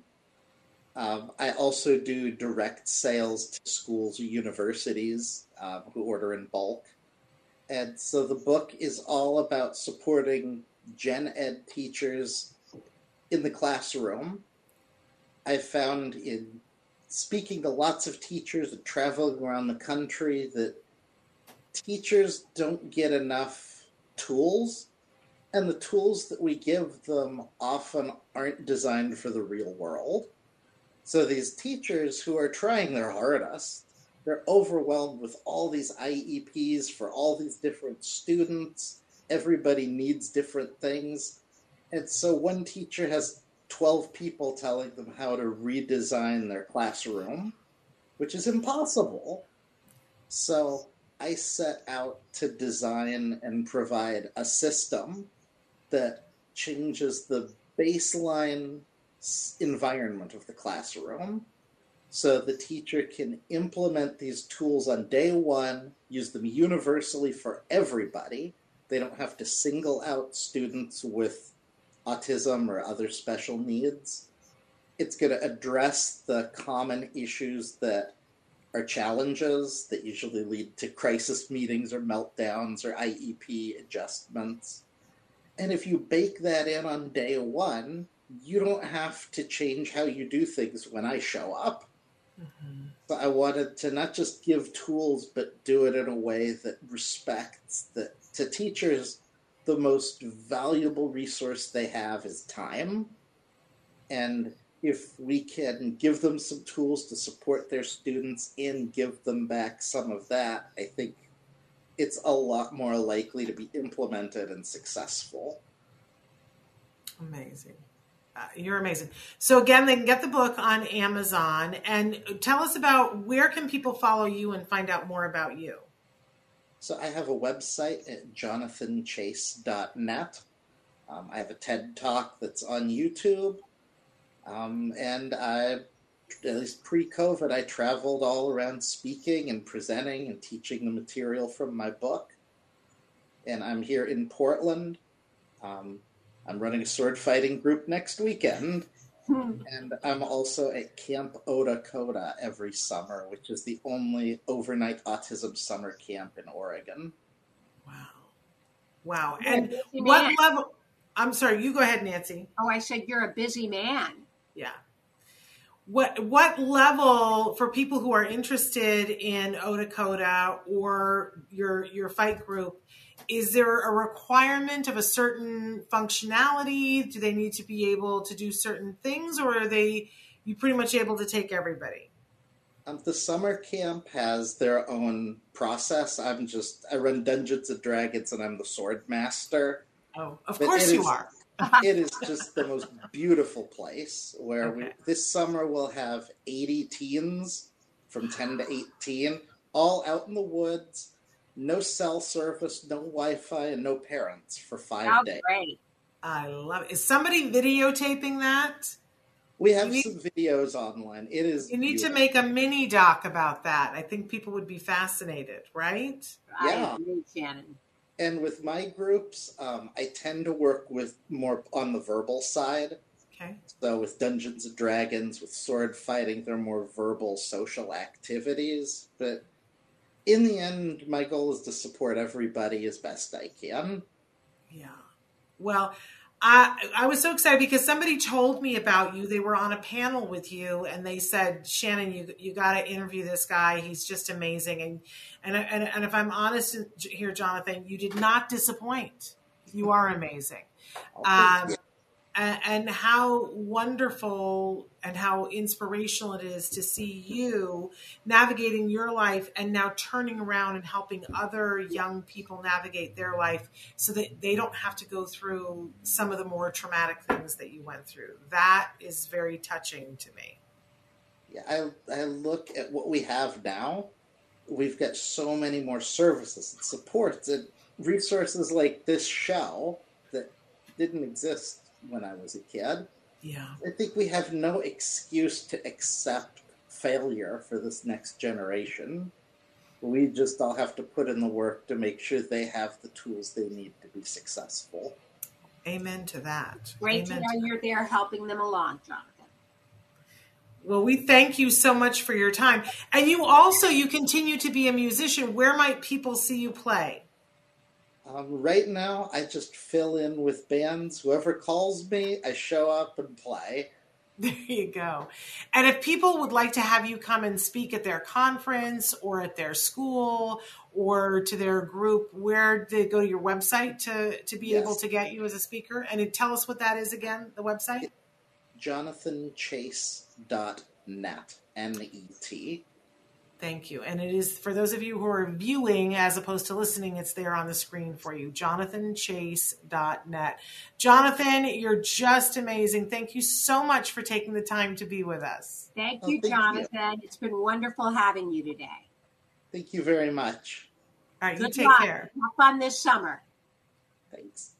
Um, I also do direct sales to schools or universities um, who order in bulk. And so the book is all about supporting gen ed teachers in the classroom. I found in speaking to lots of teachers and traveling around the country that teachers don't get enough tools, and the tools that we give them often aren't designed for the real world. So these teachers who are trying their hardest, they're overwhelmed with all these I E Ps for all these different students. Everybody needs different things. And so one teacher has twelve people telling them how to redesign their classroom, which is impossible. So I set out to design and provide a system that changes the baseline environment of the classroom so the teacher can implement these tools on day one, use them universally for everybody. They don't have to single out students with autism or other special needs. It's going to address the common issues that are challenges that usually lead to crisis meetings or meltdowns or I E P adjustments. And if you bake that in on day one, you don't have to change how you do things when I show up. Mm-hmm. So I wanted to not just give tools, but do it in a way that respects that to teachers, the most valuable resource they have is time. And if we can give them some tools to support their students and give them back some of that, I think it's a lot more likely to be implemented and successful. Amazing. Uh, you're amazing. So again, they can get the book on Amazon. And tell us about where can people follow you and find out more about you? So I have a website at jonathan chase dot net. Um, I have a TED Talk that's on YouTube. Um, and I, at least pre-COVID, I traveled all around speaking and presenting and teaching the material from my book. And I'm here in Portland. Um, I'm running a sword fighting group next weekend. And I'm also at Camp Odakoda every summer, which is the only overnight autism summer camp in Oregon. Wow. Wow. And what man. level? I'm sorry, you go ahead, Nancy. Oh, I said you're a busy man. Yeah. What what level for people who are interested in Odakoda or your your fight group? Is there a requirement of a certain functionality? Do they need to be able to do certain things, or are they you pretty much able to take everybody? Um, the summer camp has their own process. I'm just I run Dungeons and Dragons, and I'm the sword master. Oh, of but course you is, are. It is just the most beautiful place where okay. we, this summer we'll have eighty teens from ten to eighteen, all out in the woods. No cell service, no Wi-Fi, and no parents for five oh, days. Great. I love it. Is somebody videotaping that? We have need, some videos online. It is. You need beautiful. to make a mini doc about that. I think people would be fascinated, right? Yeah. I agree, Shannon. And with my groups, um, I tend to work with more on the verbal side. Okay. So with Dungeons and Dragons, with sword fighting, they're more verbal social activities. But in the end, my goal is to support everybody as best I can. Yeah. Well, I I was so excited because somebody told me about you. They were on a panel with you, and they said, "Shannon, you you got to interview this guy. He's just amazing." And and and and if I'm honest here, Jonathan, you did not disappoint. You are amazing. Um, and, and how wonderful and how inspirational it is to see you navigating your life and now turning around and helping other young people navigate their life so that they don't have to go through some of the more traumatic things that you went through. That is very touching to me. Yeah, I, I look at what we have now. We've got so many more services and supports and resources like this show that didn't exist when I was a kid. Yeah. I think we have no excuse to accept failure for this next generation. We just all have to put in the work to make sure they have the tools they need to be successful. Amen to that. Great Amen to know you're there helping them along, Jonathan. Well, we thank you so much for your time. And you also, you continue to be a musician. Where might people see you play? Um, right now, I just fill in with bands. Whoever calls me, I show up and play. There you go. And if people would like to have you come and speak at their conference or at their school or to their group, where do they go to your website to, to be yes. able to get you as a speaker? And tell us what that is again, the website? jonathan chase dot net, N E T. Thank you. And it is, for those of you who are viewing as opposed to listening, it's there on the screen for you, jonathan chase dot net. Jonathan, you're just amazing. Thank you so much for taking the time to be with us. Thank you, oh, thank Jonathan. You. It's been wonderful having you today. Thank you very much. All right, Good you take luck. care. Have fun this summer. Thanks.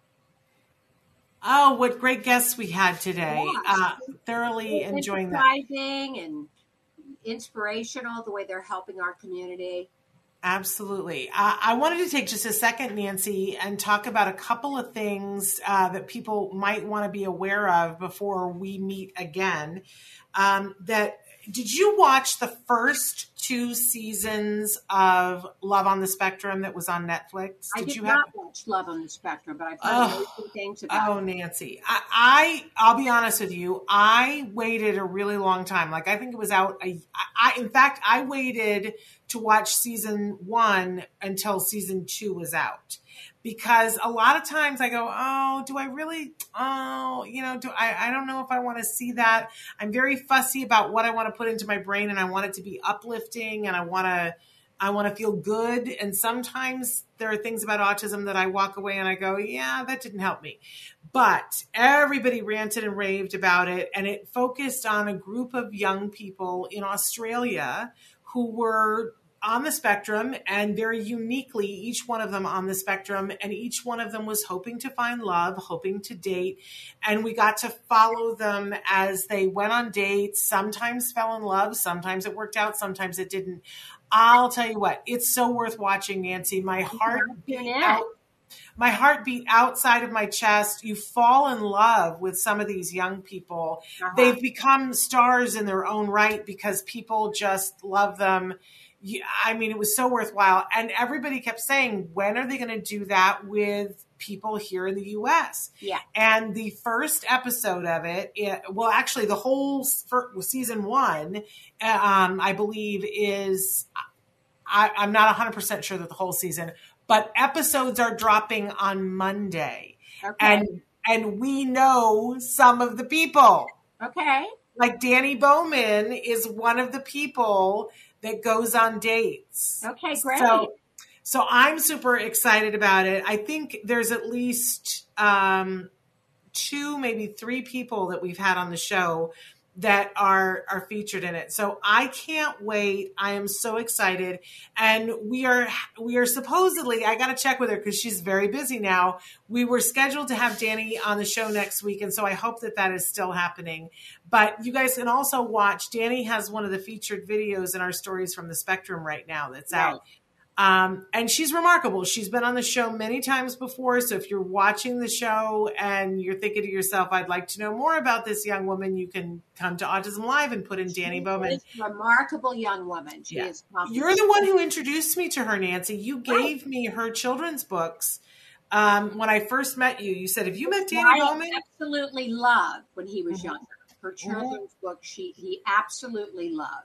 Oh, what great guests we had today. Yeah. Uh, thoroughly it's enjoying that. Surprising and inspirational, the way they're helping our community. Absolutely. Uh, I wanted to take just a second, Nancy, and talk about a couple of things uh, that people might want to be aware of before we meet again. Um, that did you watch the first two seasons of Love on the Spectrum that was on Netflix? I Did, did you not have? watch Love on the Spectrum, but I've heard Oh, amazing things about Oh, it. Nancy, I, I, I'll be honest with you. I waited a really long time. Like, I think it was out. A, I, in fact, I waited to watch season one until season two was out. Because a lot of times I go, oh, do I really, oh, you know, do I, I don't know if I want to see that. I'm very fussy about what I want to put into my brain, and I want it to be uplifting, and I want to, I want to feel good. And sometimes there are things about autism that I walk away and I go, yeah, that didn't help me. But everybody ranted and raved about it. And it focused on a group of young people in Australia who were on the spectrum, and very uniquely, each one of them on the spectrum, and each one of them was hoping to find love, hoping to date. And we got to follow them as they went on dates, sometimes fell in love, sometimes it worked out, sometimes it didn't. I'll tell you what, it's so worth watching, Nancy. My heart beat out, my heart beat outside of my chest. You fall in love with some of these young people. Uh-huh. They've become stars in their own right because people just love them. I mean, it was so worthwhile. And everybody kept saying, when are they going to do that with people here in the U S? Yeah. And the first episode of it, it well, actually the whole season one, um, I believe is, I, I'm not one hundred percent sure that the whole season, but episodes are dropping on Monday. Okay. And, and we know some of the people. Okay. Like Danny Bowman is one of the people that goes on dates. Okay, great. So, so I'm super excited about it. I think there's at least um, two, maybe three people that we've had on the show that are are featured in it. So I can't wait. I am so excited. And we are we are supposedly, I got to check with her because she's very busy now. We were scheduled to have Danny on the show next week, and so I hope that that is still happening. But you guys can also watch. Danny has one of the featured videos in our Stories from the Spectrum right now that's Right. out. Um, and she's remarkable. She's been on the show many times before. So if you're watching the show and you're thinking to yourself, I'd like to know more about this young woman, you can come to Autism Live and put in Danny She Bowman. is a remarkable young woman. She Yeah. is competent. You're the one who introduced me to her, Nancy. You gave me her children's books. Um, when I first met you, you said, have you met Danny I Bowman? absolutely loved when he was Mhm. younger. Her children's book, she he absolutely loved.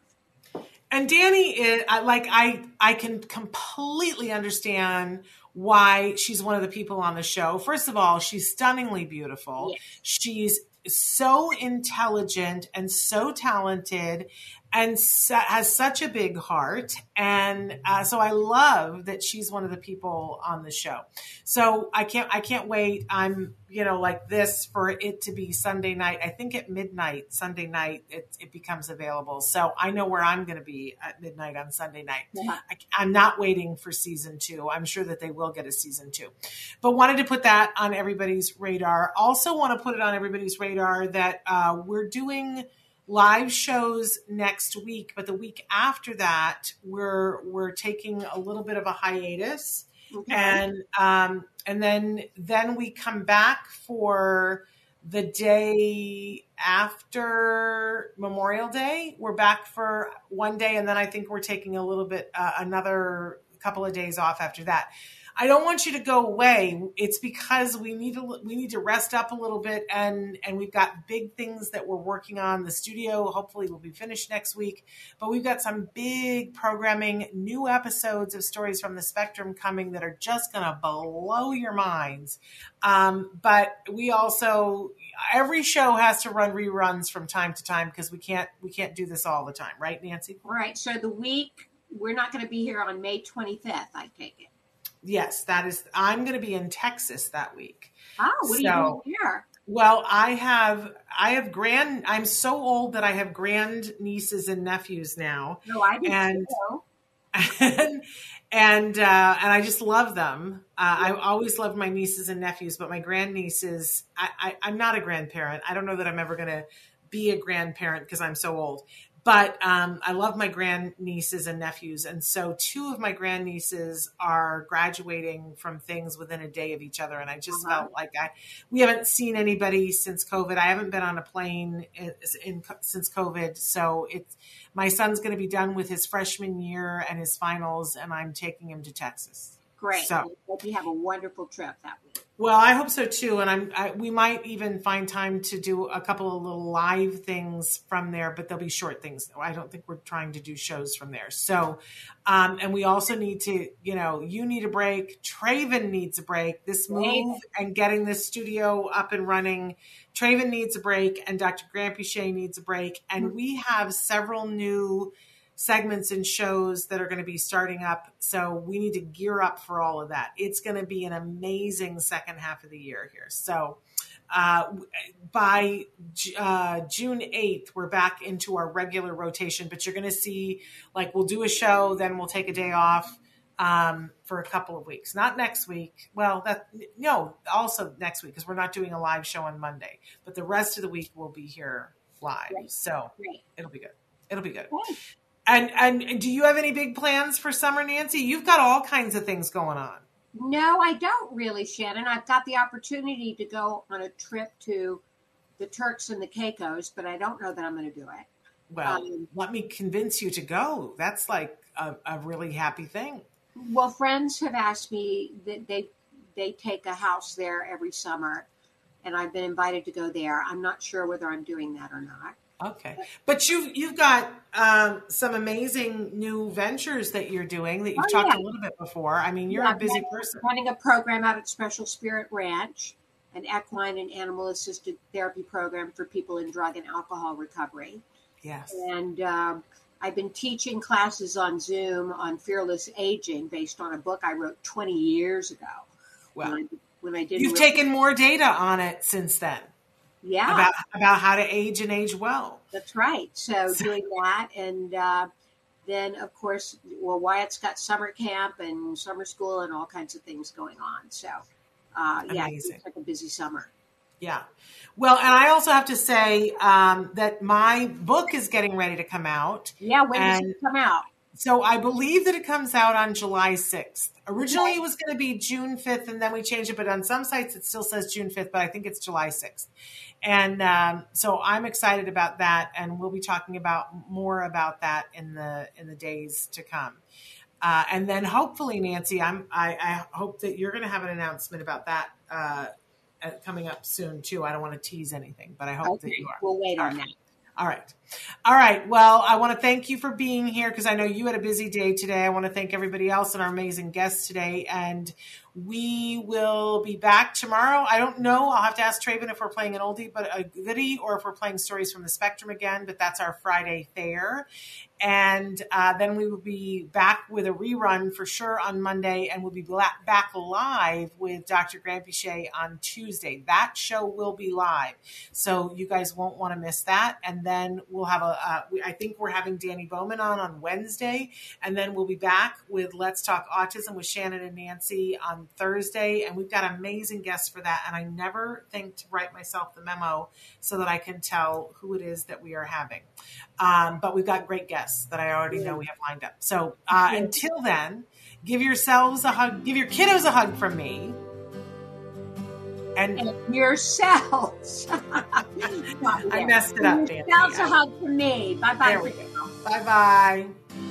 And Danny is I- like, I, I can completely understand why she's one of the people on the show. First of all, she's stunningly beautiful. Yes. She's so intelligent and so talented and su- has such a big heart. And uh, so I love that she's one of the people on the show. So I can't, I can't wait. I'm, you know, like this for it to be Sunday night. I think at midnight, Sunday night, it, it becomes available. So I know where I'm going to be at midnight on Sunday night. Yeah. I, I'm not waiting for season two. I'm sure that they will get a season two, but wanted to put that on everybody's radar. Also want to put it on everybody's radar that uh, we're doing live shows next week, but the week after that, we're we're taking a little bit of a hiatus, Okay. and um, and then then we come back for the day after Memorial Day. We're back for one day, and then I think we're taking a little bit uh, another couple of days off after that. I don't want you to go away. It's because we need to we need to rest up a little bit, and and we've got big things that we're working on. The studio hopefully will be finished next week, but we've got some big programming, new episodes of Stories from the Spectrum coming that are just going to blow your minds. Um, but we also every show has to run reruns from time to time because we can't we can't do this all the time, right, Nancy? All right. So the week we're not going to be here on May twenty-fifth, I take it. Yes, that is. I'm going to be in Texas that week. Oh, what So- are you doing here? Well, I have I have grand. I'm so old that I have grand nieces and nephews now, No, I didn't and know. and and, uh, and I just love them. Uh, I always loved my nieces and nephews, but my grandnieces, I, I, I'm not a grandparent. I don't know that I'm ever going to be a grandparent because I'm so old. But um, I love my grandnieces and nephews. And so two of my grandnieces are graduating from things within a day of each other. And I just uh-huh. felt like I, we haven't seen anybody since COVID. I haven't been on a plane in, in, since COVID. So it's, my son's going to be done with his freshman year and his finals, and I'm taking him to Texas. Great. So, I hope you have a wonderful trip that week. Well, I hope so too. And I'm, I, we might even find time to do a couple of little live things from there, but they'll be short things. I don't think we're trying to do shows from there. So, um, and we also need to, you know, you need a break. Traven needs a break. This move and getting this studio up and running, Traven needs a break, and Doctor Granpeesheh needs a break. And we have several new segments and shows that are going to be starting up. So we need to gear up for all of that. It's going to be an amazing second half of the year here. So uh, by uh, June eighth, we're back into our regular rotation, but you're going to see, like, we'll do a show, then we'll take a day off um, for a couple of weeks. Not next week. Well, that no, also next week, because we're not doing a live show on Monday, but the rest of the week we'll be here live. Right. So right. it'll be good. It'll be good. Right. And and do you have any big plans for summer, Nancy? You've got all kinds of things going on. No, I don't really, Shannon. I've got the opportunity to go on a trip to the Turks and the Caicos, but I don't know that I'm going to do it. Well, um, let me convince you to go. That's like a, a really happy thing. Well, friends have asked me that they they take a house there every summer, and I've been invited to go there. I'm not sure whether I'm doing that or not. Okay. But you've, you've got um, some amazing new ventures that you're doing that you've oh, talked yeah. a little bit before. I mean, you're yeah, a busy I'm person. Running a program out at Special Spirit Ranch, an equine and animal assisted therapy program for people in drug and alcohol recovery. Yes. And um, I've been teaching classes on Zoom on fearless aging based on a book I wrote twenty years ago. Well, when I, when I did you've really- taken more data on it since then. Yeah. About about how to age and age well. That's right. So doing that. And uh, then, of course, well, Wyatt's got summer camp and summer school and all kinds of things going on. So, uh, yeah, it's like a busy summer. Yeah. Well, and I also have to say um, that my book is getting ready to come out. Yeah, when does it come out? So I believe that it comes out on July sixth. Originally, it was going to be June fifth, and then we changed it. But on some sites, it still says June fifth, but I think it's July sixth. And um, so I'm excited about that, and we'll be talking about more about that in the in the days to come. Uh, and then hopefully, Nancy, I'm I, I hope that you're going to have an announcement about that uh, coming up soon too. I don't want to tease anything, but I hope okay. that you are. We'll wait All on right. that. All right. All right. Well, I want to thank you for being here because I know you had a busy day today. I want to thank everybody else and our amazing guests today. And we will be back tomorrow. I don't know. I'll have to ask Traven if we're playing an oldie but a goodie or if we're playing Stories from the Spectrum again. But that's our Friday fair. And uh, then we will be back with a rerun for sure on Monday. And we'll be back live with Doctor Granpeesheh on Tuesday. That show will be live. So you guys won't want to miss that. And then we'll have a, uh, we, I think we're having Danny Bowman on on Wednesday. And then we'll be back with Let's Talk Autism with Shannon and Nancy on Thursday. And we've got amazing guests for that. And I never think to write myself the memo so that I can tell who it is that we are having. Um, but we've got great guests that I already know we have lined up. So uh, until then, give yourselves a hug, give your kiddos a hug from me. And, and yourselves. I messed it up, Dan. Yourselves a hug from me. Bye-bye. There we go. Bye-bye.